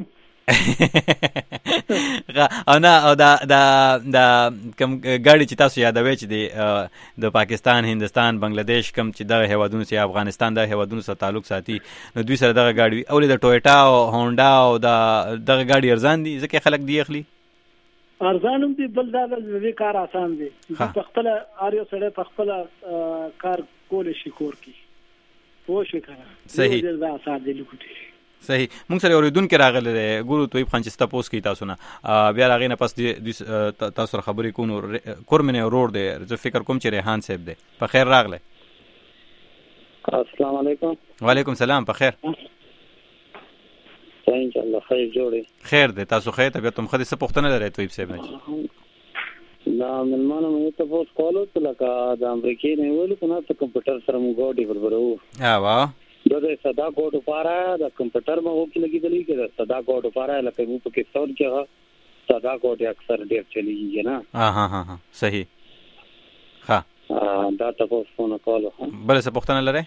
او نه او دا کم گاډي چې تاسو یادوي چې د پاکستان هندستان بنگلاديش کم چې د هیوادونو سره افغانستان د هیوادونو سره تعلق ساتي نو دوی سره دغه گاډي اول د ټویوټا او هونډا او دغه گاډي ارزان دي ځکه خلک دی اخلي ارزانم دي بل دا د کار آسان دي په خپل اړیو سره په خپل کار کول شي کور کې پوښښ وکړه صحیح دا آسان دي لکوټي صحیح موږ سره اوریدونکو راغله ګورو تویب خان چې تاسو کې تاسو نه بیا راغی نه پس تاسو سره خبرې کوو کورمنه روډ دی زه فکر کوم چې ریحان صاحب دی په خیر راغله السلام علیکم وعلیکم السلام په خیر ان شاء الله خیر جوړي خیر دی تاسو خیر طبيعت تم خدي څه پوښتنه لرئ تویب صاحب نه دا ملمانو مې ته پوس کولو ته لکه د امریکای نه ویل کنه ته کمپیوټر سره موږ ګاډي وربرو ها وا د صدا کوډ لپاره د کمپیوټر مو کې لګیدلې کې صدا کوډ لپاره لکه موږ په کې څور کې صدا کوډ اکثر ډیر چلیږي نه ها صحیح ها دا تاسو فون کولو بل څه پوښتنه لرئ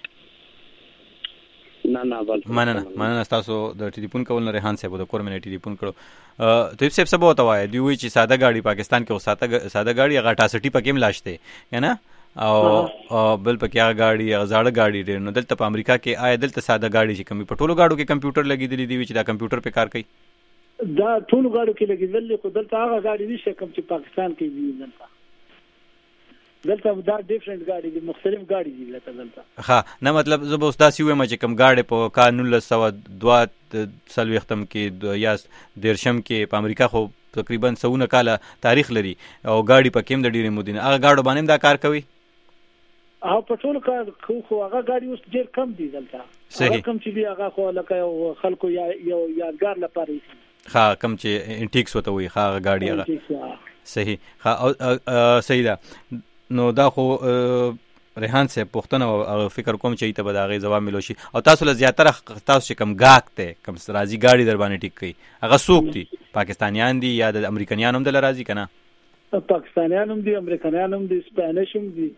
نه بل مننه تاسو د ټلیفون کول نه ریحان صاحب د کورمنه ټلیفون کړو تویب صاحب څه بوته وای دی وی چې ساده گاډي پاکستان کې ساده گاډي هغه 68 پکې ملاشته کنه او بل پکې هغه گاډي هغه زاړه گاډي ډېر نو دلته په امریکا کې آیا دلته ساده گاډي چې کمی په ټولو گاډو کې کمپیوټر لګیدلی دی چې دا کمپیوټر په کار کوي دا ټولو گاډو کې لګیدل خو دلته هغه گاډي نشته کوم چې پاکستان کې دي دلته دا ډیفرنٹ گاډي دي مختلف گاډي دي دلته ها نه مطلب زه به استاد سی وایم چې کوم گاډي په قانون 1902 سلوي ختم کې یا دیرشم کې په امریکا خو تقریبا 100 کاله تاریخ لري او گاډي په کوم د ډیره مودینه هغه گاډو باندې دا کار کوي او په ټول کار خو هغه گاډي اوس ډیر کم دي دلته هغه کم چې دی هغه خو لکه خلکو یا یادګار لپاره ها کم چې انټیکس وته وي هغه گاډي هغه صحیح ها صحیح ده نو دا خو ریحان صاحب پوښتنه او فکر کوم چې ته به دا غي جواب ملو شي او تاسو له زیاتره تاسو چې کم گاک ته کم راځي گاډي در باندې ټیک کوي هغه څوک دي پاکستانیان دي یا د امریکایان هم دل راځي کنه پاکستانیان هم دي امریکایان هم دي سپانیش هم دي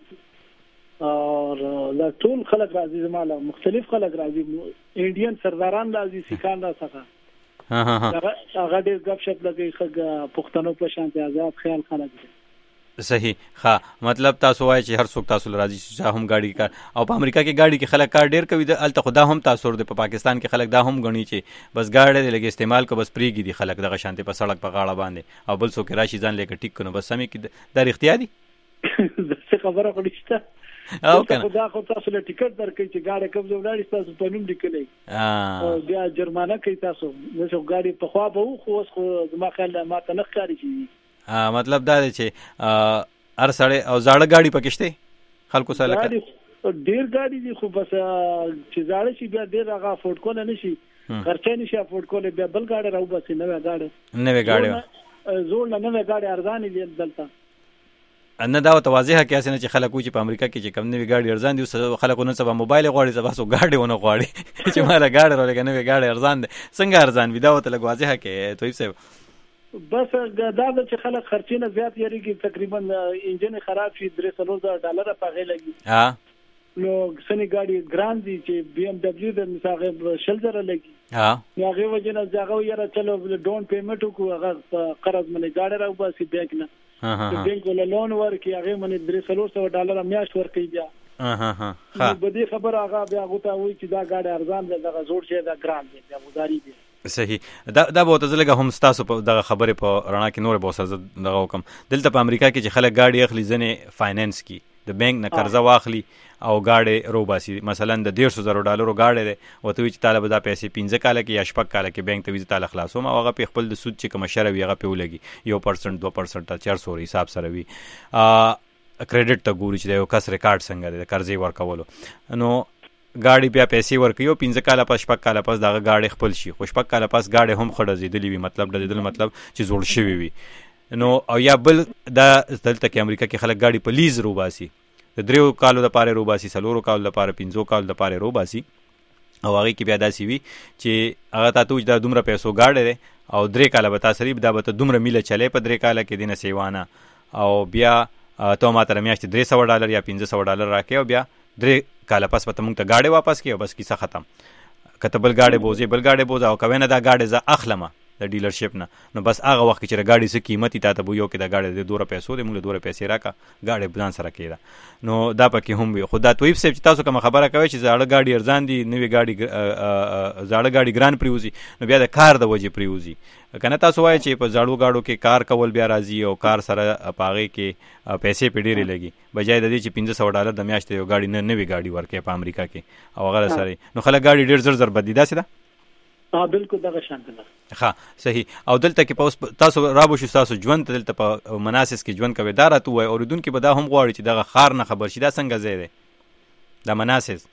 او لا ټول خلک راځي زماله مختلف خلک راځي انډین سرداران راځي سکان راځي ها هغه ډېر غب شپ لګي خګ پښتنو په شان ته آزاد خیال خلک دي صحیح. ها مطلب تاسو وایي چې هر څوک تاسو راځي چې هم گاډي کار او په امریکا کې گاډي کې خلک کار ډیر کوي د الته خدا هم تاسو ور په پاکستان کې خلک دا هم غني چې بس گاډي لګي استعمال کو بس پریګي دي خلک دغه شانتي په سړک په غاړه باندې او بل څوک راشي ځان لکه ټیک کنه بس سمې کې د اختیار دي څه خبره کولیشته او خدا خو تاسو له ټیکټ درکې چې گاډي کوم ځای تاسو په نوم لیکلې او بیا جرمانه کوي تاسو نو گاډي په خوا به خو اوس خو ما خیال ما ته نه ښکاري شي. مطلب دا دی چې هر سړی او زاړه گاډي پکشته خلکو سره لکه ډیر گاډي دي خو بس چې زاړه شي بیا ډیر هغه افورد کول نه شي خرچه نشي افورد کول بیا بل گاډي راو بس نوې گاډي زوړ نه نوې گاډي ارزان دي دلته ان دا واضحه کې اسنه چې خلکو چې په امریکا کې چې کم نوې گاډي ارزان دي خلکو نن سبا موبایل غواړي سبا سو گاډي ونه غواړي چې مالا گاډي ورلګه نوې گاډي ارزان دي څنګه ارزان وي دا ته لګ واضحه کې توي څه بس دا چې خلک خرچینه زیات یریږي تقریبا انجن خراب شي $300 په لګي نو سنی گاډي ګران دي چې BMW د مثاغه شلزر لګي هغه وجنه ځاغه یاره چلو ډون پیمنټ کو هغه قرض منه گاډي راو باسي بانک نه بانک ول لون ورکي هغه منه $300 میاشت ورکي بیا نو بده خبر هغه بیا غوته وي چې دا گاډي ارزان ده دغه زوړ شي دا ګران دي بیا وزاري دي. صحیح. دا به تزلګه هم تاسو په دغه خبره په رڼا کې نور به سره دغه حکم دلته په امریکا کې چې خلک گاډي اخلي ځنه فاینانس کی د بانک نه قرضه واخلي او گاډي روباسي مثلا د $100,000 گاډي ده او ته چې طالب دا پیسې 15 کال کې یا 16 کال کې بانک ته ویزه تعالی خلاصو ما هغه په خپل د سود چې کوم شر وی هغه په ولګي 1% 2% 400 حساب سره وی کریډټ ته ګوري چې یو کس ریکارډ څنګه ده قرضې ورکولو نو گاډي بیا پیسې ورکيو 15 کال پس 15 کال پس دا گاډي خپل شي خو 15 کال پس گاډي هم خړځېدلې وي مطلب چې زوړ شوی وي نو او یا بل دا دلته کې امریکا کې خلک گاډي په لیز روباسي د 3 کالو لپاره روباسي 4 کالو لپاره 5 کالو لپاره روباسي او هغه کې بیا داسي وي چې هغه تاسو د دومره پیسو گاډي او 3 کال به تاسو دا به دومره میله چلے په 3 کال کې دینه سیوانه او بیا ته ماته میاشت $300 یا $500 راکې او بیا 3 کال پس پته مونږ ته گاډي واپس کیو بس کیسه ختم کته بل گاډي بوزه او کوي نه دا گاډي ز اخلمه د ډیلرشپ نه نو بس هغه وخت چې گاډي څه قیمتي تا ته بو یو کې د گاډي د 2 پیسو د موږ 2 پیسې راکا گاډي بلان سره کیدا نو دا پکې هم وي خدا تویب صاحب چې تاسو کوم خبره کوي چې زاړه گاډي ارزان دي نوې گاډي زاړه گاډي ګران پریوزي نو بیا د کار د وجې پریوزي کنه تاسو وایي چې په زاړو گاډو کې کار کول بیا راځي او کار سره پاغه کې پیسې په ډیره لګي بجای د دې چې $500 د میاشتې یو گاډي نه نوې گاډي ورکې په امریکا کې او غره سره نو خلک گاډي ډیر زر بدلی دا سي دا بالکل دغه شان ده. ها صحیح. او دلته کې تاسو رابو شو تاسو ژوند دلته په مناسس کې ژوند کوي دا راته وای اوریدون کې به دا هم غواړي چې دغه خار نه خبر شي دا څنګه ځای دی دا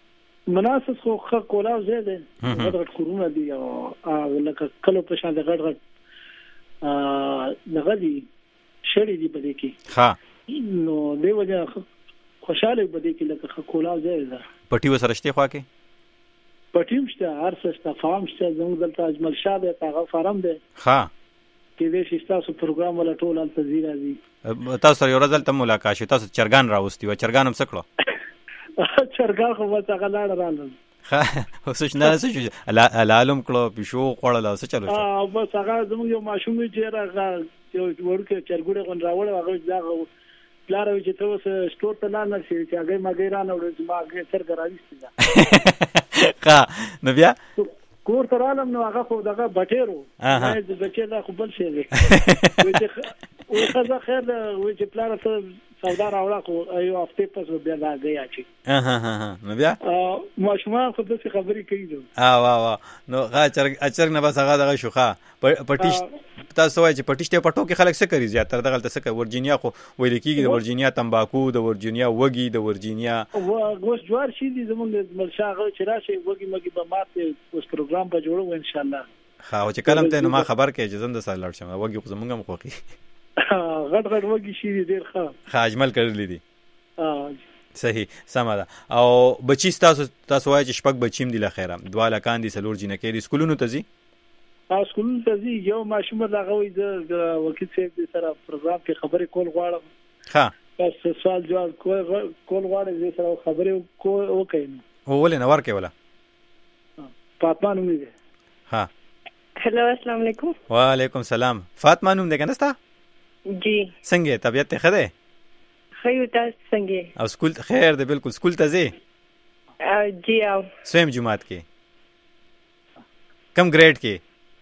مناسس خو خ کولا ځای دی غټ کورونه دي او لکه کلو په شان د غټ لغدي شړې دي په دې کې ها نو دی وجه خوشاله په دې کې لکه کولا ځای ده پټي وسرشته خوا کې پټیم شته هر څه شته فارم شته زموږ دلته اجمل شاه دی هغه فارم دی ها کې دې چې تاسو پروګرام ولا ټول ان تزیرا دي تاسو یو ورځ ته ملاقات شو تاسو چرګان راوستي و چرګان هم څکړو چرګان خو وڅ هغه لاړ رالل ها اوس نه څه علالم کړو پښو خوړل اوس چلو اه بس هغه زموږ یو ماشوم چې راغی یو ورکه چرګوړې غون راوړ هغه ځاغه پلار چې تاسو سٹور ته نه شي چې هغه مګی را نه ورځ ما هغه څرګ راوستي ښه نو بیا کور ته رالم نو هغه خو دغه بټیرو نه د بچی دا خو بل شي دی او څه خیر وې چې پلان ته سودا راوړه خو یو هفته پس بیا دا غیا چی نو بیا ماشومان خو د څه خبرې کوي واه نو غا اچر نه بس هغه دغه شوخه پټیش تاسو وایي چې پټیشته پټو کې خلک څه کوي زیات تر دغه څه کوي ورجینیا خو ویل کېږي د ورجینیا تمباکو د ورجینیا وګي د ورجینیا وګوس جوار شي دي زمونږ ملشاغه چې راشي وګي مګي به ماته اوس پروګرام به جوړو ان شاء الله خا چې کلم ته نو ما خبر کې چې زنده سره لړ شم وګي خو زمونږ مخوخي غټ وګي شي دي ډیر ښه اجمل کړل دي صحیح سمه ده او بچی تاسو وایي چې شپږ بچیم دي لخيره دواله کاندي سلور جنکې دي سکولونو ته زی سکولونو ته زی یو ماشوم دغه وي د وکیل صاحب سره پروګرام کې خبرې کول غواړم ها بس سوال جواب کول غواړم زه سره خبرې وکایم هو ولې نه ورکې ولا فاطمه نوم دی ها هلو السلام علیکم وعلیکم السلام فاطمه نوم دی کنه ستا جی څنګه طبیعت ته خده خیو تاسو څنګه او سکول خیر دی بالکل سکول ته ځې جی او سویم جماعت کې کم ګریډ کې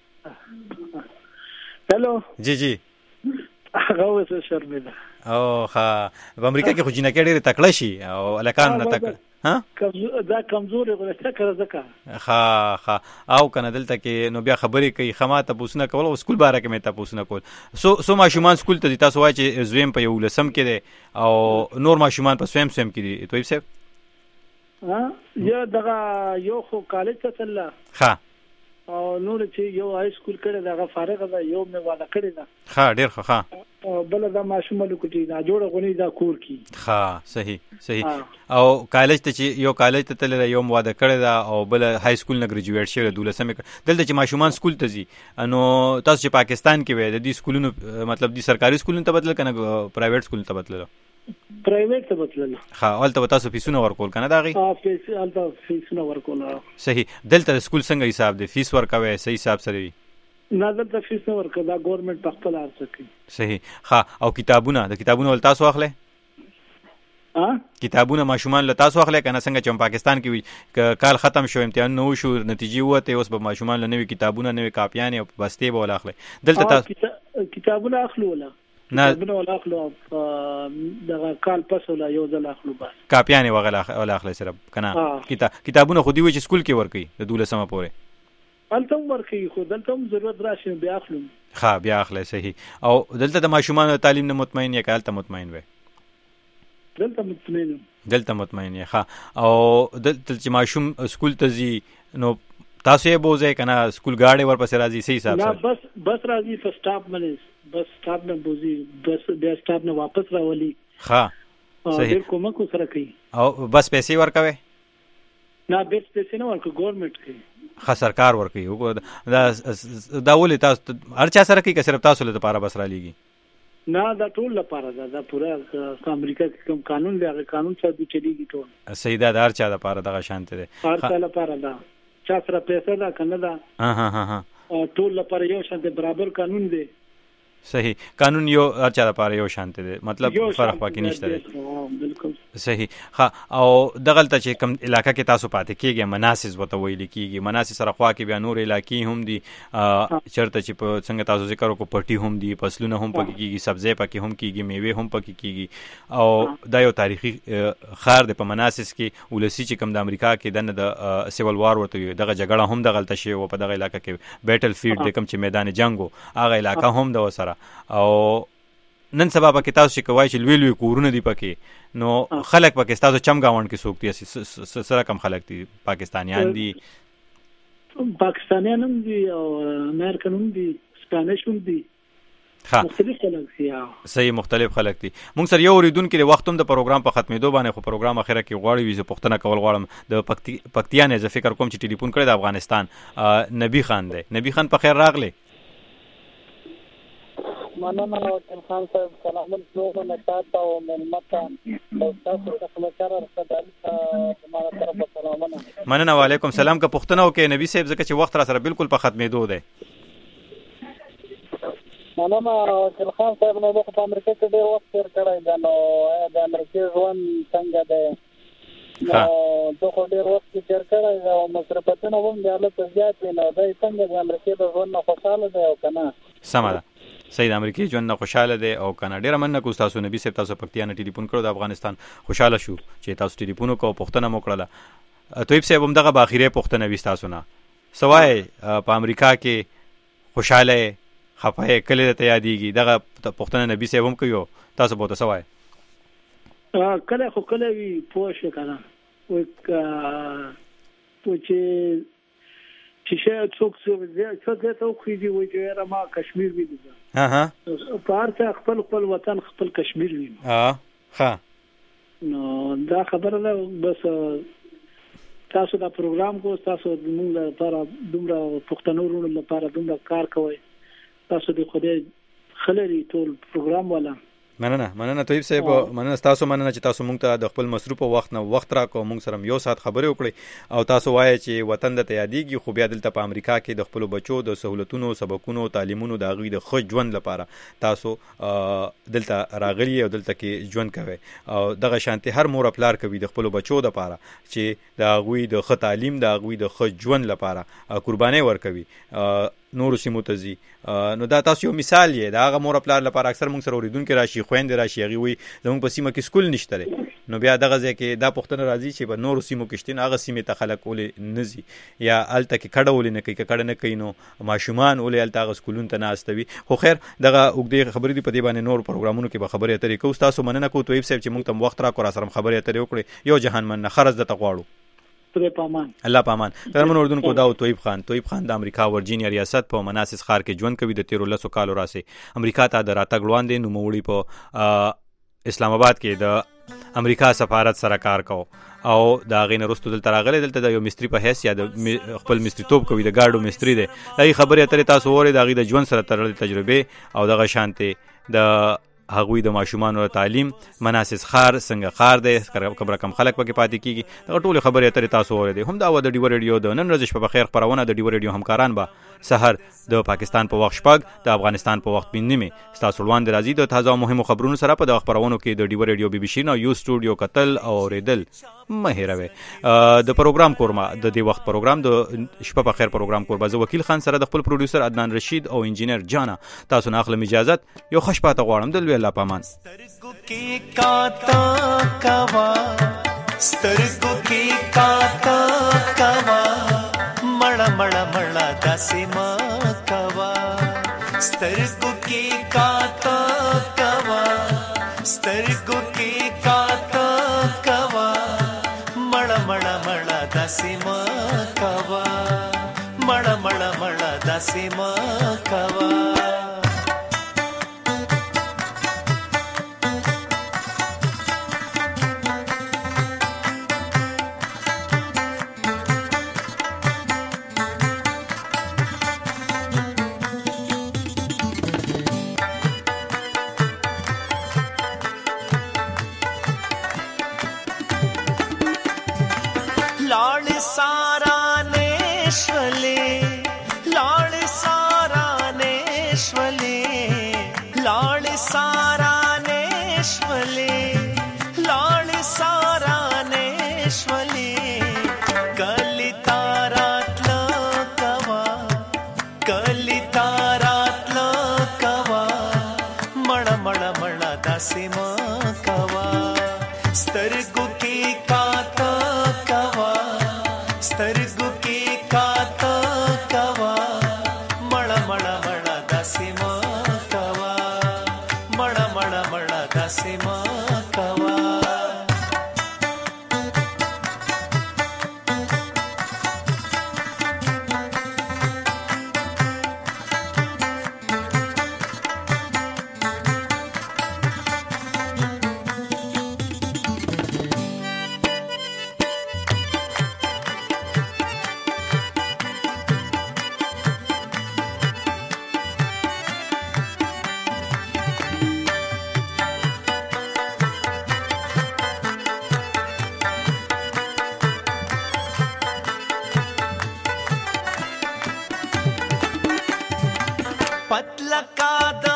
هلو جی جی هغه وسه شرمنده او ها په امریکا کې خو جنکې ډېرې تکړه شي او الکان نه تکړه ها دا کمزوري غوښته کړه ځکه ها او کنه دلته کې نو بیا خبرې کوي خماته پوښتنه کول او سکول باره کې مې ته پوښتنه کول سو ماشومان سکول ته تاسو وایي چې زویم په یو لسم کې دي او نور ماشومان په سویم کې دي توي صاحب یا دغه یو خو کالج ته تلل ها او نور چې یو های سکول کړه دغه فارغ ده یو مې واده کړی ده ها ډیر ښه بل دا ماشوم له کوټي دا جوړه غونې دا کور کی ها صحیح او کالج ته چې یو کالج ته تل یو واده کړی دا او بل های سکول نه ګریجویټ شوی دولسمه دلته چې ماشومان سکول ته ځي نو تاسو چې پاکستان کې وې د دې سکولونو مطلب د سرکاري سکولونو ته بدل کنه پرایویټ سکولونو ته بدل پرایویټ ته بدل ها ولته تاسو فیسونه ورکول کنه دا غي فیسونه ورکول صحیح دلته سکول څنګه حساب دی فیس ورکوي صحیح حساب سره وي نه دلته فیس نه ورکړه دا ګورنمنت په خپل ارزه کوي صحیح ها او کتابونه ول تاسو اخلي کتابونه ماشومان له تاسو اخلي کنه څنګه چې پاکستان کې کال ختم شو امتحان نو شو نتیجې وته اوس به ماشومان له نوې کتابونه نوې کاپیان او بسته به ول اخلي دلته تاسو کتابونه اخلو ولا نه کتابونه ول اخلو دغه کال پس ولا یو ځل اخلو بس کاپیان وغلا اخلي سره کنه کتابونه خو دی و چې سکول کې ورکي د 12 پورې دلته ورکي خو دلته ضرورت راشي بیا اخلم ها بیا اخلي صحیح او دلته د ماشومان تعلیم نه مطمئن یا کالته مطمئن وي دلته مطمئن یا ها او دلته چې ماشوم سکول ته ځي نو تاسو یې بوزه کنه سکول گاډي ورپسې راځي صحیح حساب سره بس راځي په سټاپ باندې بس سټاپ نه بوزي بس بیا سټاپ نه واپس راولي ها صحیح کومه کو سره کوي او بس پیسې ورکوي نه بس پیسې نه ورکو ګورنمنت کوي ها سرکار ورکوي دا ولې تاسو هر چا سره کوي که صرف تاسو له لپاره بس را لېږي نه دا ټول لپاره دا پورا امریکا کې کوم قانون دی هغه قانون څخه دی چلیږي ټول صحیح دا هر چا لپاره دغه شانته دی هر چا لپاره دا چا سره پیسې دا کنه دا ها ټول لپاره یو شانته برابر قانون دی صحیح قانون یو هر چا لپاره یو شانته دی مطلب فرق پکې نشته دی بالکل صحیح ها او دغلته چې کوم علاقہ کې تاسو پاتې کېږي مناسس وته ویل کېږي مناسس سره خوا کې بیا نور علاقې هم دي چرته چې په څنګه تاسو ذکر وکړو پټي هم دي فصلونه هم پکې کېږي سبزی پکې هم کېږي میوه هم پکې کېږي او دا یو تاریخي خار دی په مناسس کې ولسی چې کوم د امریکا کې د سیول وار ورته دغه جګړه هم دغلته شي او په دغه علاقہ کې بیټل فیلډ د کوم چې میدان جنگو هغه علاقہ هم د وسره او نن سبا پکې تاسو چې کوی چې لوی کورونه دي پکې نو خلک پکې تاسو چمګاوند کې سوکتي سره کم خلک دي پاکستانیان دي پاکستانیان هم دي او امریکن هم دي سپانیش هم دي مختلف خلک دي صحیح مختلف خلک دي مونږ سره یو اوریدونکو د وخت هم د پروګرام په ختمېدو باندې خو پروګرام اخره کې غواړي ویزه پښتنه کول غواړم د پکتیا نه فکر کوم چې ټلیفون کړی د افغانستان نبی خان دی نبی خان په خیر راغلی مننه وکیل خان صاحب سلامت نو نشاط او ملمت او تاسو ته سمچار ارسدل زموږ طرف سلامونه مننه وعلیکم سلام که پښتنه وکي نبی صاحب ځکه چې وخت را سره بالکل په ختمېدو دی مننه وکیل خان صاحب نو په امریکا کې ډېر وخت تیر کړی دی نو د امریکا ژوند څنګه دی نو دوه ډېر وخت تیر کړی دی او مصرفاتونه هم د حالت زیات نه دی څنګه د امریکا د ژوند نه خوشاله دی او کنه سم ده سید امریکای ژوند نه خوشاله دی او کنه ډیره مننه کو تاسو نبی صاحب تاسو پکتیا نه ټلیفون کړو د افغانستان خوشاله شو چې تاسو ټلیفون کو پښتنه مو کړله تویب صاحب هم دغه باخیره پښتنه وي تاسو نه سوای په امریکا کې خوشاله خپه کله ته یادېږي دغه پښتنه نبی صاحب هم کوي تاسو به تاسو وای کله خو کله وی پوښ کنه و چې څوک څه ته خوږي وي چې ما کشمیر ویل ها پارته خپل وطن خپل کشمیر ویل ها نو دا خبره ده بس تاسو دا پروګرام کو تاسو موږ لپاره دومره پښتنورونو لپاره دومره کار کوي تاسو د خوده خلري ټول پروګرام والا مننه طيب صاحب، مننه تاسو، مننه چې تاسو مونږ ته د خپل مصروف وخت نه وخت راکو، مونږ سره یو ساعت خبرې وکړې او تاسو وایي چې وطن د یادېږي، خو بیا دلته په امریکا کې د خپل بچو د سہولتونو، سبقونو، تعلیمونو د غوي د خو ژوند لپاره تاسو دلته راغلي او دلته کې ژوند کوي او دغه شانتي هر مور خپل کوي د خپل بچو د لپاره چې د غوي د خو تعلیم، د غوي د خو ژوند لپاره قرباني ورکوي نور سیمو ته زی. نو دا تاسو یو مثال یې، دا هغه مور خپل لپاره اکثر مونږ سره اوریدونکو راشي، خويندې راشي، هغه وي زموږ په سیمه کې سکول نشته لري، نو بیا دغه ځکه دا پښتنه راځي چې په نور سیمو کې شتین هغه سیمه ته خلک ولې نزي یا الته کې کډول نه کوي، کډه نه کوي، نو ماشومان ولې الته هغه سکولون ته نه استوي. خو خیر دغه وګړي خبرې دی په دې باندې نور پروګرامونو کې به خبرې اترې کوو. تاسو مننه کوو تویب صاحب چې مونږ ته وخت را کړو، سره خبرې اترې وکړي. یو جهان من خرج د تقواړو الله پامان. ترمن اردن کو دا تویب خان د امریکا ورجینیا ریاست په مناسس ښار کې ژوند کوي. د 13 کالو راسه امریکا ته د راتګ وړاندې نو موړي په اسلام آباد کې د امریکا سفارت سره کار کو او دا غین رستو دلته راغلی، دلته د یو مستری په حیث یا د خپل مستری توپ کوي، د ګاډو مستری دی. دغه خبرې اترې تاسو اورئ، دغه د ژوند سره تړلې تجربه او دغه شانته د هغوی د ماشومان تعلیم، مناسس خار څنګه خار دی، کبره کم خلک پکې پاتې کیږي، دا ټول خبرې اترې تاسو اورئ. هم دا و د ډیو ریډیو د نن ورځ په خیر خبرونه د ډیو ریډیو همکاران به سحر د پاکستان په وخت شپږ، د افغانستان په وخت 5 نیمه تاسو وړاندې راځي د تازه مهمو خبرونو سره په د خبرونو کې د ډیو ریډیو بي بي سي نو یو سټوډیو قتل او ریدل مهیروي. د پروګرام کورما د دې وخت پروګرام د شپه په خیر پروګرام کوربه زه وکیل خان سره د خپل پروډوسر عدنان رشید او انجینر جانا تاسو نه اخلم اجازت. یو خوش پاته غواړم د لوی الله پامان. سترګو کې کاتا کوا، سترګو کې کاتا کوا، مړ مړ مړ داسې ما کوا، سترګو کې کاتا کوا، سترګو کې کاتا کوا، مړ مړ مړ داسې ما کوا، مړ مړ مړ داسې ما کوا. पतला का